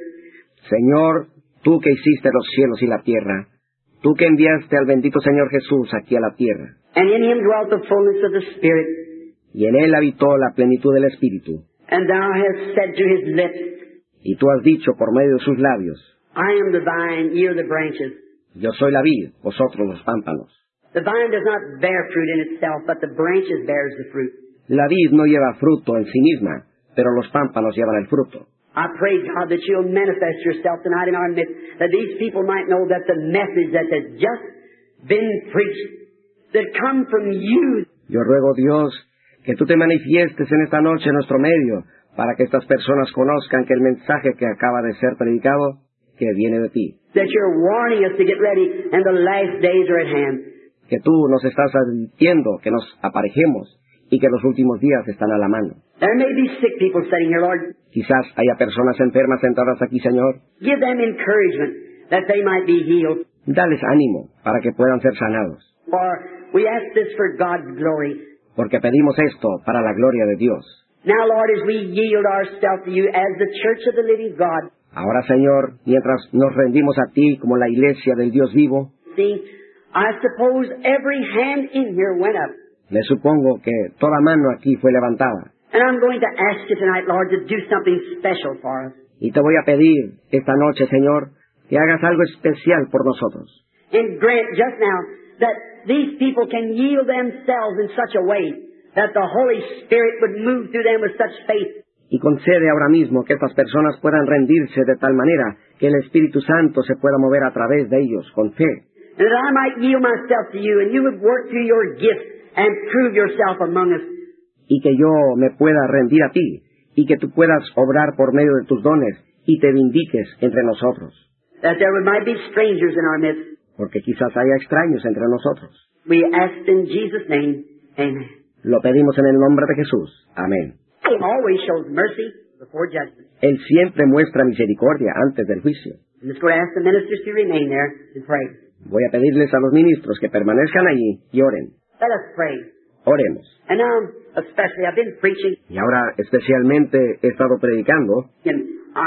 Señor, tú que hiciste los cielos y la tierra, tú que enviaste al bendito Señor Jesús aquí a la tierra, And in him dwelt the fullness of the Spirit. y en él habitó la plenitud del Espíritu. And thou hast said to his lips, Y tú has dicho por medio de sus labios, I am the vine, ye are the branches. yo soy la vid, vosotros los pámpanos. The vine does not bear fruit in itself, but the branches bears the fruit. La vid no lleva fruto en sí misma, pero los pámpanos llevan el fruto. I pray, God, that you'll manifest yourself tonight in our midst, that these people might know that the message that has just been preached, that come from you. Yo ruego, Dios, que tú te manifiestes en esta noche en nuestro medio, para que estas personas conozcan que el mensaje que acaba de ser predicado, que viene de ti. That you're warning us to get ready, and the last days are at hand. Que tú nos estás advirtiendo que nos aparejemos y que los últimos días están a la mano. There may be sick people sitting here, Lord. Quizás haya personas enfermas sentadas aquí, Señor. Give them encouragement that they might be healed. Dales ánimo para que puedan ser sanados. For we ask this for God's glory. Porque pedimos esto para la gloria de Dios. Now, Lord, as we yield ourselves to you as the church of the living God, Ahora, Señor, mientras nos rendimos a ti como la iglesia del Dios vivo, see, I suppose every hand in here went up. me supongo que toda mano aquí fue levantada. And I'm going to ask you tonight, Lord, to do something special for us. Y te voy a pedir esta noche, Señor, que hagas algo especial por nosotros. And grant just now that these people can yield themselves in such a way that the Holy Spirit would move through them with such faith. Y concede ahora mismo que estas personas puedan rendirse de tal manera que el Espíritu Santo se pueda mover a través de ellos con fe. And that I might yield myself to you and you would work through your gifts and prove yourself among us. Y que yo me pueda rendir a ti, y que tú puedas obrar por medio de tus dones, y te vindiques entre nosotros. That there might be strangers in our midst. Porque quizás haya extraños entre nosotros. We ask in Jesus' name, amen. Lo pedimos en el nombre de Jesús. Amén. He always shows mercy before judgment. Él siempre muestra misericordia antes del juicio. I'm just going to ask the ministers to remain there and pray. Voy a pedirles a los ministros que permanezcan allí y oren. Let us pray. Oremos. And now, especially, I've been preaching, Y ahora especialmente he estado predicando, and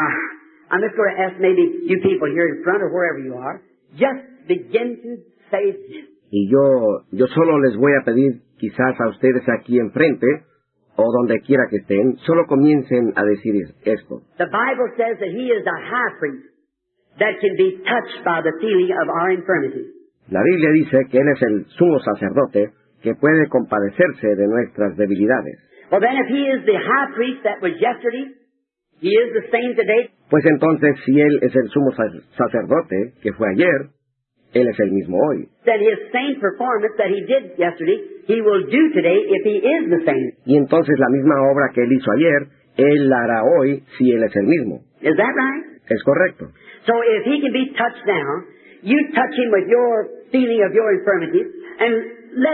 I'm just going to ask maybe you people here in front or wherever you are, just begin to say this. y yo solo les voy a pedir, quizás a ustedes aquí enfrente, o donde quiera que estén, solo comiencen a decir esto. The Bible says that He is the high priest that can be touched by the feeling of our infirmities. La Biblia dice que Él es el sumo sacerdote que puede compadecerse de nuestras debilidades. Well, then, if He is the high priest that was yesterday, He is the same today. Pues entonces, si Él es el sumo sacerdote que fue ayer, Él es el mismo hoy. Then His same performance that He did yesterday, He will do today if He is the same. Y entonces la misma obra que Él hizo ayer, Él la hará hoy si Él es el mismo. Is that right? Es correcto. So if He can be touched now, you touch Him with your feeling of your infirmities, and let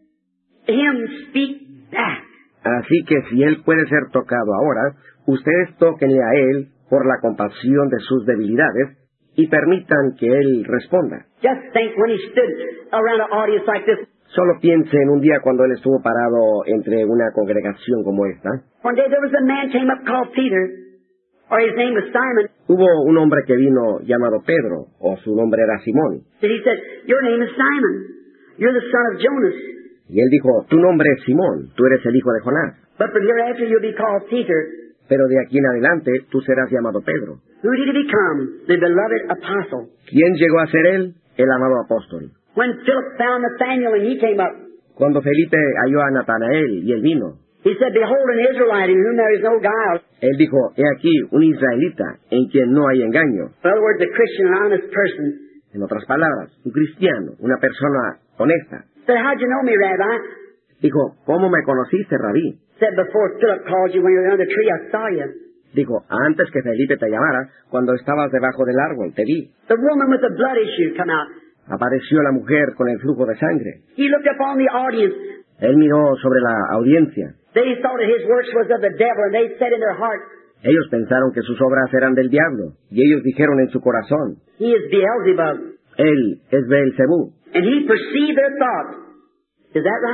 Him speak back. Así que si Él puede ser tocado ahora, ustedes tóquenle a Él por la compasión de sus debilidades y permitan que Él responda. Just think when He stood around an audience like this. Solo piense en un día cuando Él estuvo parado entre una congregación como esta. One day there was a man came up called Peter, or his name was Simon. Hubo un hombre que vino llamado Pedro, o su nombre era Simón. And he said, your name is Simon. You're the son of Jonas. Y él dijo, tu nombre es Simón, tú eres el hijo de Jonás. But from hereafter you'll be called Peter. Pero de aquí en adelante tú serás llamado Pedro. Who did he become? The beloved apostle. ¿Quién llegó a ser él? El amado apóstol. When Philip found Nathanael and he came up, Cuando Felipe halló a Natanael y él vino, he said, behold, an Israelite in whom there is no guile. él dijo, he aquí un israelita en quien no hay engaño. In other words, a Christian, an honest person. En otras palabras, un cristiano, una persona honesta. Said, how'd you know me, Rabbi? Dijo, ¿cómo me conociste, Rabí? Said, before Philip called you when you were under the tree, I saw you. Dijo, antes que Felipe te llamara, cuando estabas debajo del árbol, te vi. The woman with the blood issue come out. Apareció la mujer con el flujo de sangre. He looked upon the audience. Él miró sobre la audiencia. They thought that his works was of the devil, and they said in their heart, Ellos pensaron que sus obras eran del diablo, y ellos dijeron en su corazón, he is Beelzebub. Él es Beelzebú. And he perceived their thoughts. Is that right?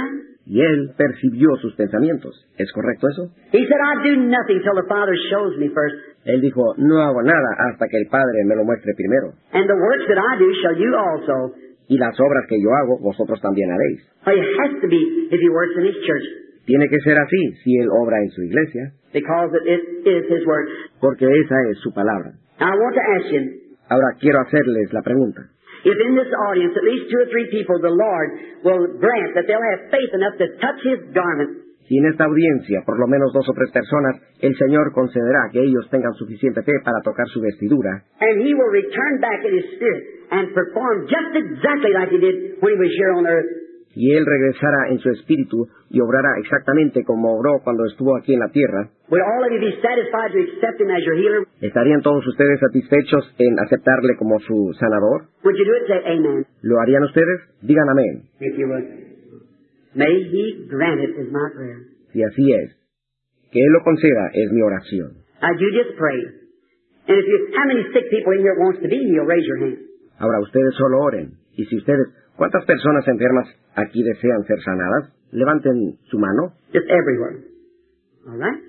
Y él percibió sus pensamientos. ¿Es correcto eso? He said, I do nothing till the Father shows me first. Él dijo, no hago nada hasta que el Padre me lo muestre primero. And the works that I do shall you also. Y las obras que yo hago, vosotros también haréis. It has to be if he works in his church. Tiene que ser así si él obra en su iglesia, Because it is his word. porque esa es su palabra. Now I want to ask you, Ahora quiero hacerles la pregunta. if in this audience at least 2 or 3 people the Lord will grant that they'll have faith enough to touch his garment, Si en esta audiencia, por lo menos 2 o 3 personas, el Señor concederá que ellos tengan suficiente fe para tocar su vestidura, and he will return back in his spirit and perform just exactly like he did when he was here on earth. y Él regresará en su espíritu y obrará exactamente como obró cuando estuvo aquí en la tierra, Would all of you be satisfied to accept him as your healer? ¿estarían todos ustedes satisfechos en aceptarle como su sanador? Would you do it? Say amen, ¿Lo harían ustedes? Digan amén. if you would. May he grant it is my prayer. Si así es, que Él lo conceda es mi oración. Now you just pray. And if you, how many sick people in here wants to be healed? Raise your hand. Ahora ustedes solo oren. Y si ustedes, ¿cuántas personas enfermas aquí desean ser sanadas? Levanten su mano. Just everywhere. All right?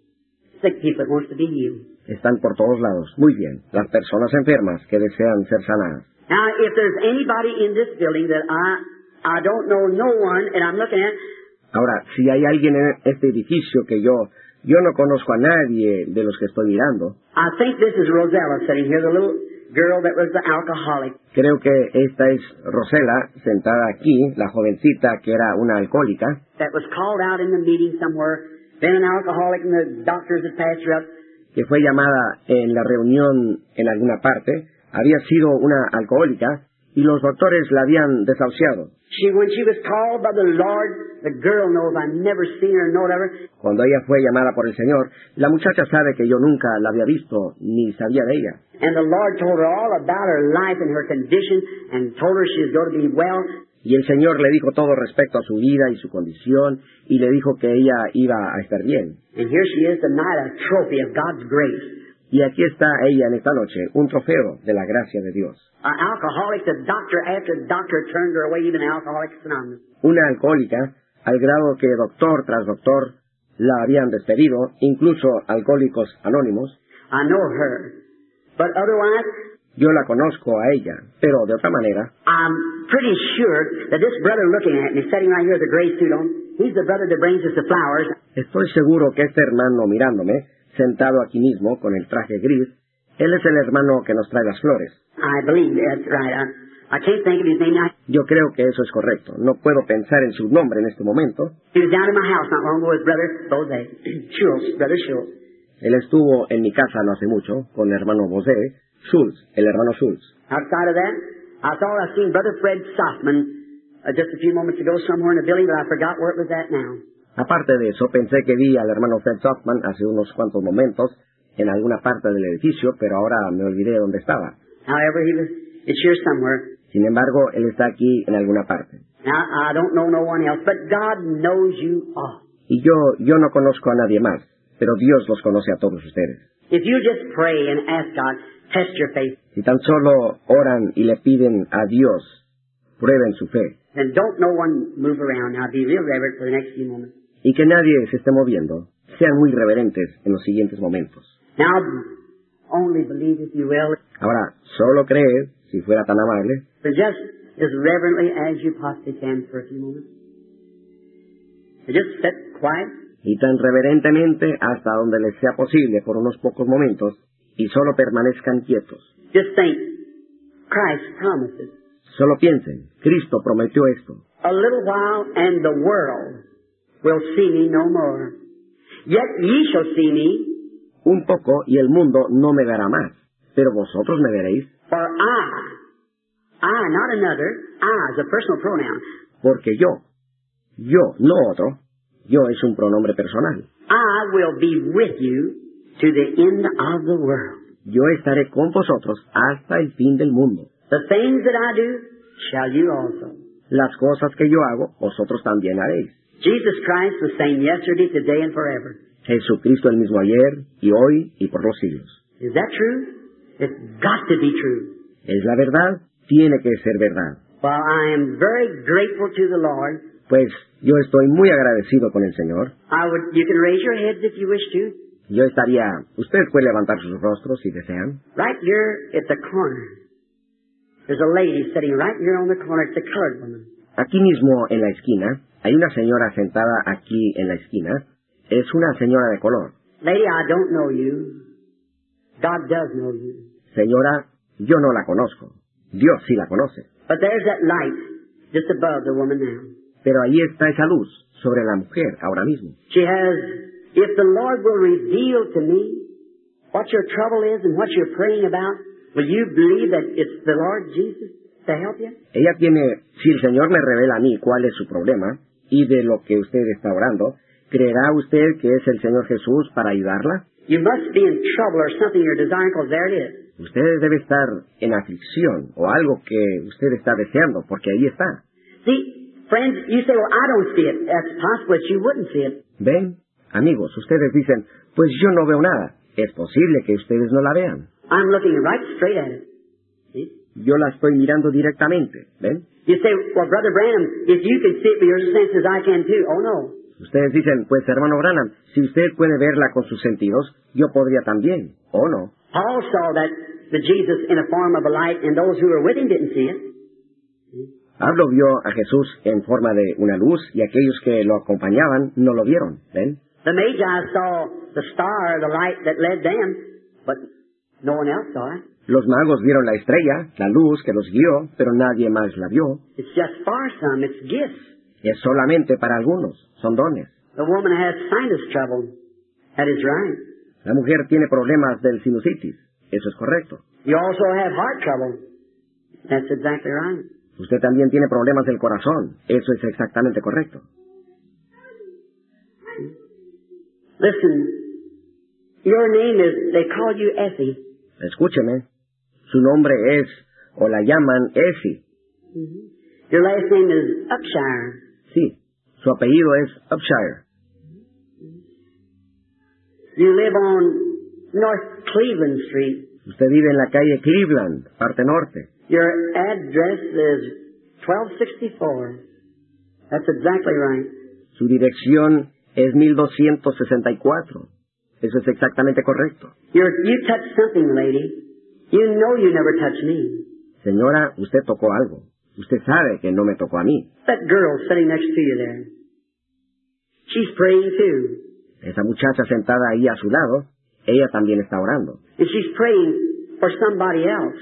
Sick people that wants to be healed. Están por todos lados. Muy bien. Las personas enfermas que desean ser sanadas. Now, if there's anybody in this building that I don't know no one, and I'm looking at, Ahora, si hay alguien en este edificio que yo no conozco a nadie de los que estoy mirando, I think this is Rosella sitting here, the little girl that was the alcoholic. creo que esta es Rosela, sentada aquí, la jovencita que era una alcohólica, That was called out in the meeting somewhere, been an alcoholic, and the doctors had passed her up. que fue llamada en la reunión en alguna parte, había sido una alcohólica y los doctores la habían desahuciado. When she was called by the Lord, the girl knows I've never seen her, no whatever. Cuando ella fue llamada por el Señor, la muchacha sabe que yo nunca la había visto ni sabía de ella. And the Lord told her all about her life and her condition, and told her she was going to be well. Y el Señor le dijo todo respecto a su vida y su condición, y le dijo que ella iba a estar bien. And here she is tonight, a trophy of God's grace. Y aquí está ella en esta noche, un trofeo de la gracia de Dios. An alcoholic, the doctor after doctor turned her away, even Alcoholics Anonymous. Una alcohólica, al grado que doctor tras doctor la habían despedido, incluso Alcohólicos Anónimos. I know her. But otherwise, Yo la conozco a ella, pero de otra manera, I'm pretty sure that this brother looking at me, sitting right here with the gray suit on, he's the brother that brings us the flowers. estoy seguro que este hermano mirándome, sentado aquí mismo con el traje gris, él es el hermano que nos trae las flores. I believe that's right. I can't think of his name now. Yo creo que eso es correcto. No puedo pensar en su nombre en este momento. He was down in my house not long ago with brother Jose. Schultz, brother Schultz. Él estuvo en mi casa no hace mucho con el hermano José Schultz, el hermano Schultz. Outside of that, I thought I seen brother Fred Softman just a few moments ago somewhere in the building, but I forgot where it was at now. Aparte de eso, pensé que vi al hermano Fred Softman hace unos cuantos momentos en alguna parte del edificio, pero ahora me olvidé dónde estaba. However, it's here somewhere. Sin embargo, él está aquí en alguna parte. Now, I don't know no one else, but God knows you all. Y yo no conozco a nadie más, pero Dios los conoce a todos ustedes. If you just pray and ask God, test your faith, Si tan solo oran y le piden a Dios, prueben su fe, then don't no one move around. Now, be real reverent for the next few moments. y que nadie se esté moviendo, sean muy reverentes en los siguientes momentos. Now, only believe if you will, Ahora, solo cree, si fuera tan amable, but just as reverently as you possibly can for a few moments. So just sit quiet. y tan reverentemente hasta donde les sea posible por unos pocos momentos, y solo permanezcan quietos. Just think, Christ promises, Solo piensen, Cristo prometió esto. a little while and the world will see me no more. Yet ye shall see me, Un poco y el mundo no me verá más, pero vosotros me veréis, for I, not another, I is a personal pronoun. porque yo, no otro, yo es un pronombre personal. I will be with you to the end of the world. Yo estaré con vosotros hasta el fin del mundo. The things that I do, shall you also. Las cosas que yo hago, vosotros también haréis. Jesus Christ the same yesterday, today, and forever. Jesucristo el mismo ayer, y hoy, y por los siglos. Is that true? It's got to be true. ¿Es la verdad? Tiene que ser verdad. Well, I am very grateful to the Lord Pues yo estoy muy agradecido con el Señor. You can raise your heads if you wish to. Yo estaría... Usted puede levantar sus rostros si desean. Right here at the corner. There's a lady sitting right here on the corner. It's a colored woman. Aquí mismo en la esquina, hay una señora sentada aquí en la esquina. Es una señora de color. Lady, I don't know you. God does know you. Señora, yo no la conozco. Dios sí la conoce. But there's that light just above the woman now. Pero ahí está esa luz sobre la mujer ahora mismo. She has, if the Lord will reveal to me what your trouble is and what you're praying about, will you believe that it's the Lord Jesus to help you? Ella tiene, si el Señor me revela a mí cuál es su problema y de lo que usted está orando, ¿creerá usted que es el Señor Jesús para ayudarla? You must be in trouble or something you're desiring, because there it is. Usted debe estar en aflicción o algo que usted está deseando, porque ahí está. See, friends, you say, well, I don't see it. That's possible that you wouldn't see it. ¿Ven? Amigos, ustedes dicen, pues yo no veo nada. Es posible que ustedes no la vean. I'm looking right straight at it. See? Yo la estoy mirando directamente, ¿ven? You say, well, Brother Branham, if you can see it with your senses, I can too. Oh, no. Ustedes dicen, pues hermano Branham, si usted puede verla con sus sentidos, yo podría también, ¿o no? Paul saw that the Jesus in a form of a light, and those who were with him didn't see it. Pablo vio a Jesús en forma de una luz y aquellos que lo acompañaban no lo vieron, ¿ven? The Magi saw the star, the light that led them, but no one else saw it. Los magos vieron la estrella, la luz que los guió, pero nadie más la vio. It's just for some, it's gifts. Es solamente para algunos, son dones. The woman has sinus trouble. That is right. La mujer tiene problemas del sinusitis, eso es correcto. You also have heart trouble. That's exactly right. Usted también tiene problemas del corazón, eso es exactamente correcto. Listen, your name is, they call you Effie. Escúcheme, su nombre es, o la llaman Effie. Your last name is Upshire. Sí, su apellido es Upshire. You live on North Cleveland Street. Usted vive en la calle Cleveland, parte norte. Your address is 1264. That's exactly right. Su dirección es 1264. Eso es exactamente correcto. You touched something, lady. You know you never touched me. Señora, usted tocó algo. Usted sabe que no me tocó a mí. That girl sitting next to you there. She's praying too. Esa muchacha sentada ahí a su lado, ella también está orando. And she's praying for somebody else.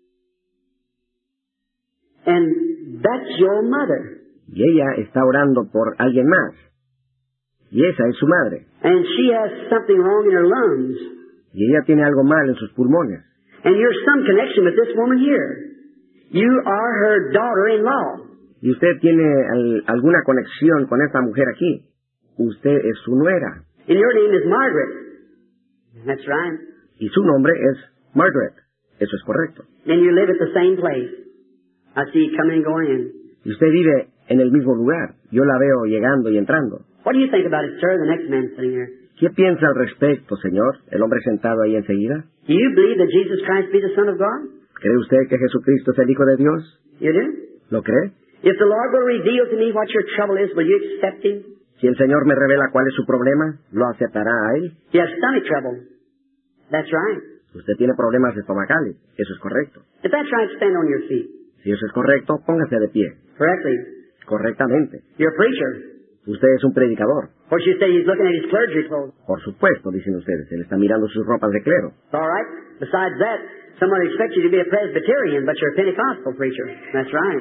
And that's your mother. Y ella está orando por alguien más. Y esa es su madre. And she has something wrong in her lungs. Y ella tiene algo mal en sus pulmones. And you're some connection with this woman here. You are her daughter-in-law. Y usted tiene alguna conexión con esta mujer aquí. Usted es su nuera. And your name is Margaret. That's right. Y su nombre es Margaret. Eso es correcto. And you live at the same place. I see you coming and going in. Y usted vive en el mismo lugar. Yo la veo llegando y entrando. What do you think about it, sir? The next man sitting here. ¿Qué piensa al respecto, señor? El hombre sentado ahí enseguida. Do you believe that Jesus Christ be the Son of God? ¿Cree usted que Jesucristo es el Hijo de Dios? You do? ¿Lo cree? If the Lord will reveal to me what your trouble is, will you accept Him? Si el Señor me revela cuál es su problema, ¿lo aceptará a Él? You have stomach trouble. That's right. Usted tiene problemas estomacales. Eso es correcto. If that's right, stand on your feet. Si eso es correcto, póngase de pie. Correctly. Correctamente. You're a preacher. Usted es un predicador. Of course, you say he's looking at his clergy clothes. Por supuesto, dicen ustedes. Él está mirando sus ropas de clero. It's all right. Besides that, someone expects you to be a Presbyterian, but you're a Pentecostal preacher. That's right.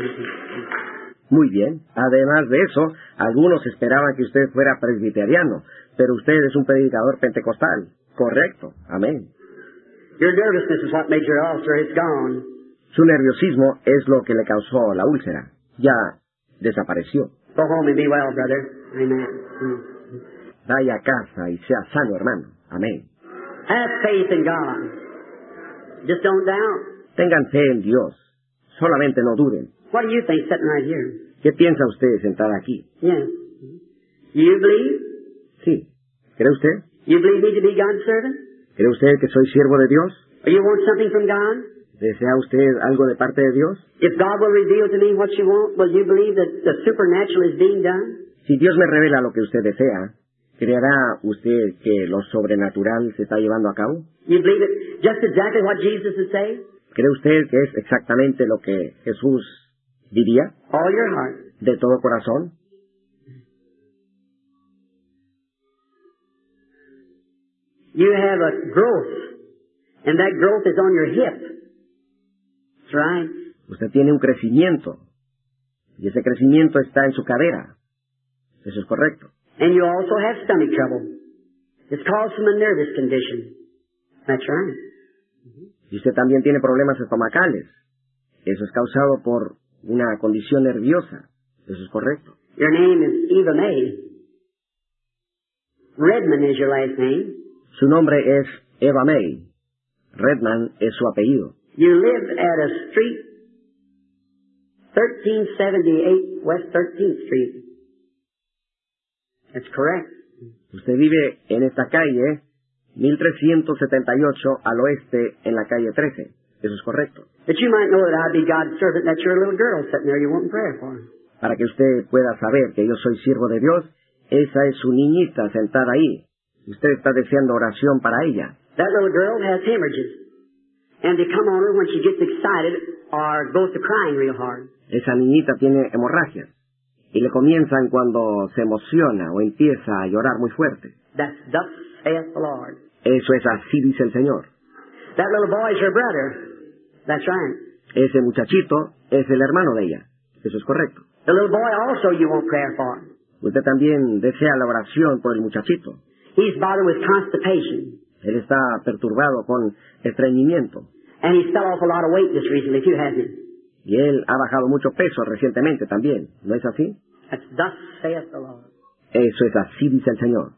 Muy bien. Además de eso, algunos esperaban que usted fuera presbiteriano, pero usted es un predicador pentecostal. Correcto. Amén. Your nervousness is what made your ulcer. It's gone. Su nerviosismo es lo que le causó la úlcera. Ya desapareció. Go home and be well, brother. Amen. Vaya a casa y sea sano, hermano. Amén. Have faith in God. Just don't doubt. Tengan fe en Dios. Solamente no duden. What do you think sitting right here? ¿Qué piensa usted sentada aquí? Yes. You believe? Sí. ¿Cree usted? You believe me to be God's servant? ¿Cree usted que soy siervo de Dios? Or you want something from God? ¿Desea usted algo de parte de Dios? If God will reveal to me what you want, will you believe that the supernatural is being done? Si Dios me revela lo que usted desea, ¿creerá usted que lo sobrenatural se está llevando a cabo? You believe it just exactly what Jesus is saying? ¿Cree usted que es exactamente lo que Jesús diría? All your heart. ¿De todo corazón? You have a growth, and that growth is on your hip. That's right. Usted tiene un crecimiento, y ese crecimiento está en su cadera. Eso es correcto. And you also have stomach trouble. It's caused from a nervous condition. That's right. Y usted también tiene problemas estomacales. Eso es causado por una condición nerviosa. Eso es correcto. Your name is Eva May. Redmond is your last name. Su nombre es Eva May. Redman es su apellido. You live at a street, 1378 West 13th Street. That's correct. Usted vive en esta calle, 1378 al oeste, en la calle 13. Eso es correcto. That you might know that I be God's servant, that you're a little girl sitting there you wanting prayer for. Para que usted pueda saber que yo soy siervo de Dios, esa es su niñita sentada ahí. Usted está deseando oración para ella. That little girl has hemorrhages. And they come on her when she gets excited or goes to crying real hard. Esa niñita tiene hemorragias. Y le comienzan cuando se emociona o empieza a llorar muy fuerte. That's thus saith the Lord. Eso es así dice el Señor. That little boy is her brother. That's right. Ese muchachito es el hermano de ella. Eso es correcto. The little boy also you want prayer for. Usted también desea la oración por el muchachito. He's bothered with constipation. Él está perturbado con estreñimiento. And he's fell off a lot of weight just recently too, hasn't he? Y él ha bajado mucho peso recientemente también. ¿No es así? That's thus saith the Lord. Eso es así dice el Señor.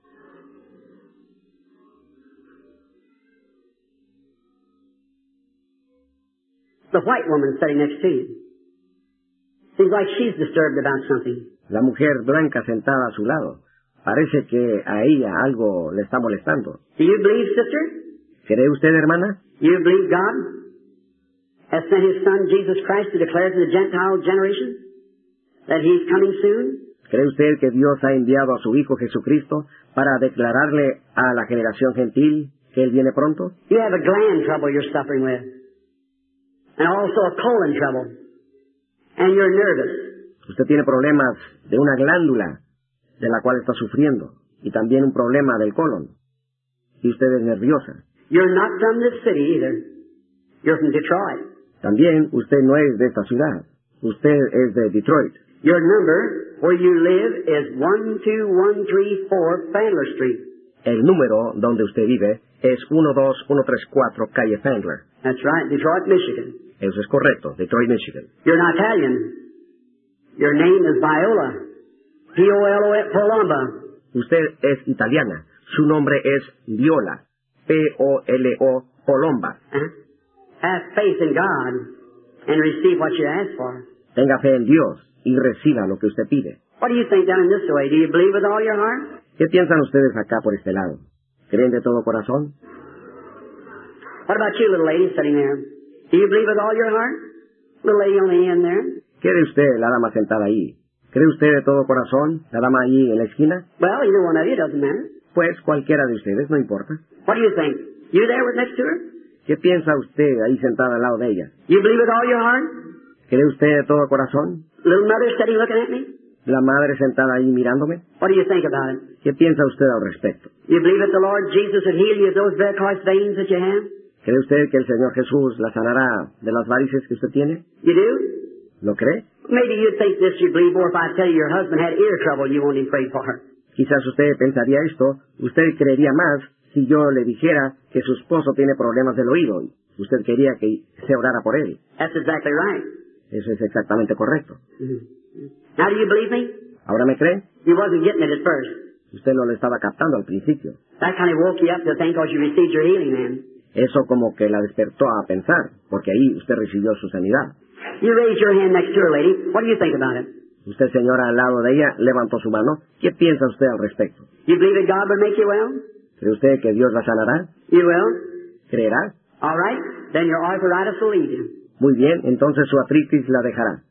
The white woman sitting next to you. Seems like she's disturbed about something. La mujer blanca sentada a su lado. Parece que a ella algo le está molestando. Do you believe, sister? ¿Cree usted, hermana? You believe God has sent His Son, Jesus Christ, to declare to the Gentile generation that He's coming soon? ¿Cree usted que Dios ha enviado a su Hijo Jesucristo para declararle a la generación gentil que Él viene pronto? You have a gland trouble you're suffering with, and also a colon trouble, and you're nervous. Usted tiene problemas de una glándula de la cual está sufriendo, y también un problema del colon, y usted es nerviosa. You're not from this city either. You're from Detroit. También usted no es de esta ciudad. Usted es de Detroit. Your number where you live is 12134 Fandler Street. El número donde usted vive es 12134 calle Fandler. That's right, Detroit, Michigan. Eso es correcto, Detroit, Michigan. You're not Italian. Your name is Viola. P-O-L-O, Polomba. Usted es italiana. Su nombre es Viola. P-O-L-O, Polomba. Have faith in God and receive what you ask for. Tenga fe en Dios y reciba lo que usted pide. What do you think down in this way? Do you believe with all your heart? ¿Qué piensan ustedes acá por este lado? ¿Creen de todo corazón? What about you, little lady sitting there? Do you believe with all your heart? Little lady on the end there. ¿Qué de usted, la dama sentada ahí? ¿Cree usted de todo corazón, la dama allí en la esquina? Well, either one of you doesn't matter. Pues cualquiera de ustedes, no importa. What do you think? You there with next to her? ¿Qué piensa usted ahí sentada al lado de ella? You believe with all your heart? ¿Cree usted de todo corazón? Little mother sitting looking at me? ¿La madre sentada ahí mirándome? What do you think about it? ¿Qué piensa usted al respecto? You believe that the Lord Jesus would heal you of those varicose veins that you have? ¿Cree usted que el Señor Jesús la sanará de las varices que usted tiene? You do? ¿Lo cree? Maybe you'd think this you believe more if I tell you your husband had ear trouble you won't even pray for her. Quizás usted pensaría esto, usted creería más si yo le dijera que su esposo tiene problemas del oído. Usted quería que se orara por él. That's exactly right. Eso es exactamente correcto. Now do you believe me? ¿Ahora me cree? You wasn't getting it at first. Usted no lo estaba captando al principio. That kind of woke you up to think because you received your healing then. Eso como que la despertó a pensar, porque ahí usted recibió su sanidad. You raised your hand next to her, lady. What do you think about it? Usted, señora, al lado de ella, levantó su mano. ¿Qué piensa usted al respecto? You believe that God would make you well? ¿Cree usted que Dios la sanará? You will? ¿Creerá? All right? Then your arthritis will leave you. Muy bien, entonces su artritis la dejará.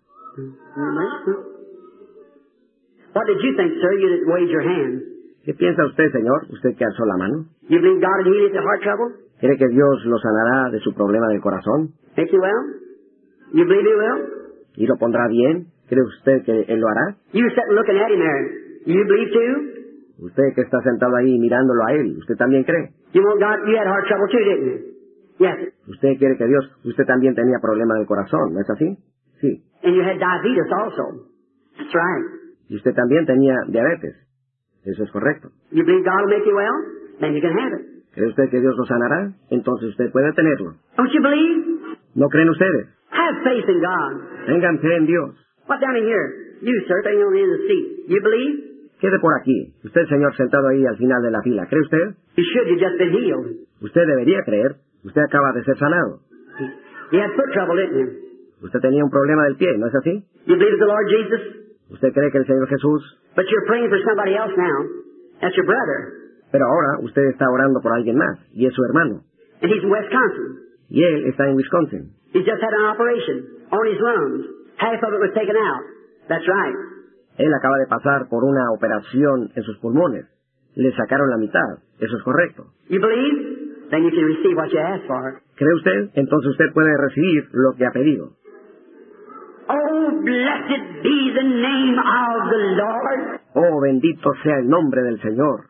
What did you think, sir? You that waved your hand. ¿Qué piensa usted, señor? ¿Usted que alzó la mano? You believe God will heal you of heart trouble? ¿Cree que Dios lo sanará de su problema del corazón? Make you well? You believe He will? ¿Y lo pondrá bien? ¿Cree usted que Él lo hará? You sitting looking at Him there. You believe too? Usted que está sentado ahí mirándolo a Él, ¿usted también cree? You want God? You had heart trouble too, didn't you? Yes. ¿Usted quiere que Dios... Usted también tenía problema del corazón, ¿no es así? Sí. And you had diabetes also. That's right. Y usted también tenía diabetes. Eso es correcto. You believe God will make you well? Then you can have it. ¿Cree usted que Dios lo sanará? Entonces usted puede tenerlo. Don't you believe? ¿No creen ustedes? Have faith in God. Tengan fe en Dios. What down in here? You, sir, sitting on the end of the seat. You believe? Quede por aquí. Usted, señor, sentado ahí al final de la fila. ¿Cree usted? You should. You've just been healed. Usted debería creer. Usted acaba de ser sanado. You had foot trouble, didn't you? Usted tenía un problema del pie, ¿no es así? You believe in the Lord Jesus? ¿Usted cree que el Señor Jesús... But you're praying for somebody else now. That's your brother. Pero ahora usted está orando por alguien más, y es su hermano. And he's in Wisconsin. Y él está en Wisconsin. He's just had an operation on his lungs. Half of it was taken out. That's right. Él acaba de pasar por una operación en sus pulmones. Le sacaron la mitad. Eso es correcto. You believe? Then you can receive what you asked for. ¿Cree usted? Entonces usted puede recibir lo que ha pedido. Oh, blessed be the name of the Lord. Oh, bendito sea el nombre del Señor.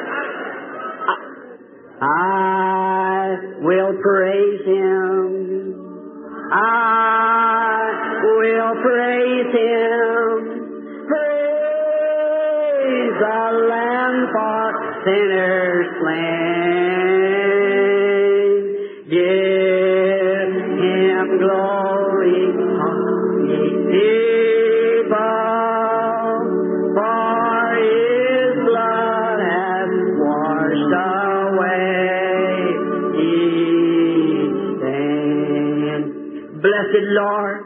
I will praise Him. I will praise Him. Praise the Lamb for sinners slain. Give Him glory, ye people, for His blood has washed away each stain. Blessed Lord,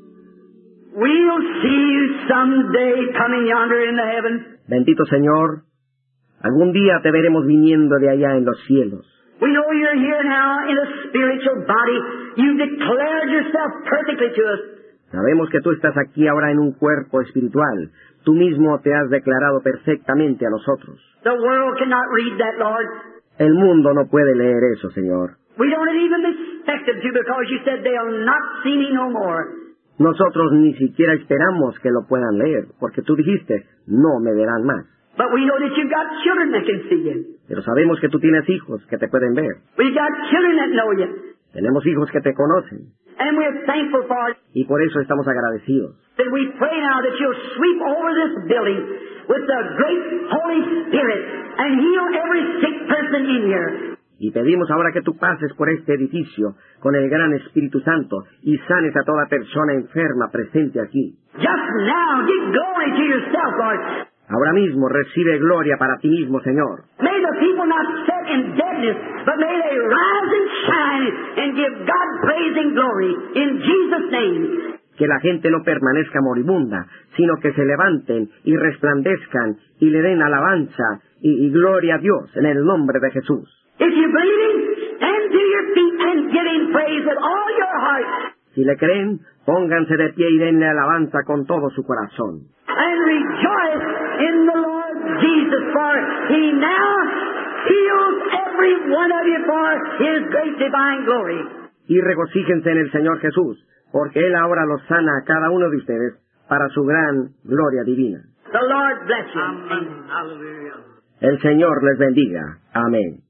we'll see you someday coming yonder in the heavens. Bendito Señor, algún día te veremos viniendo de allá en los cielos. We know you're here now in a spiritual body. You've declared yourself perfectly to us. Sabemos que tú estás aquí ahora en un cuerpo espiritual. Tú mismo te has declarado perfectamente a nosotros. The world cannot read that, Lord. El mundo no puede leer eso, Señor. We don't even expect them to because you said they'll not see me no more. Nosotros ni siquiera esperamos que lo puedan leer, porque tú dijiste, no me verán más. But we know that you've got children that can see you. Pero sabemos que tú tienes hijos que te pueden ver. We've got children that know you. Tenemos hijos que te conocen. And we're thankful for it. Y por eso estamos agradecidos. That we pray now that you'll sweep over this building with the great Holy Spirit and heal every sick person in here. Y pedimos ahora que tú pases por este edificio con el gran Espíritu Santo y sanes a toda persona enferma presente aquí. Just now, give glory to yourself, Lord. Ahora mismo recibe gloria para ti mismo, Señor. May the people not sit in deadness, but may they rise and shine and give God praise and glory in Jesus' name. Que la gente no permanezca moribunda, sino que se levanten y resplandezcan y le den alabanza y gloria a Dios en el nombre de Jesús. If you believe Him, stand to your feet and give Him praise with all your heart. Si le creen, pónganse de pie y denle alabanza con todo su corazón. And rejoice in the Lord Jesus, for He now heals every one of you for His great divine glory. Y regocíjense en el Señor Jesús, porque Él ahora los sana a cada uno de ustedes para su gran gloria divina. The Lord bless you. Amen. Hallelujah. El Señor les bendiga. Amén.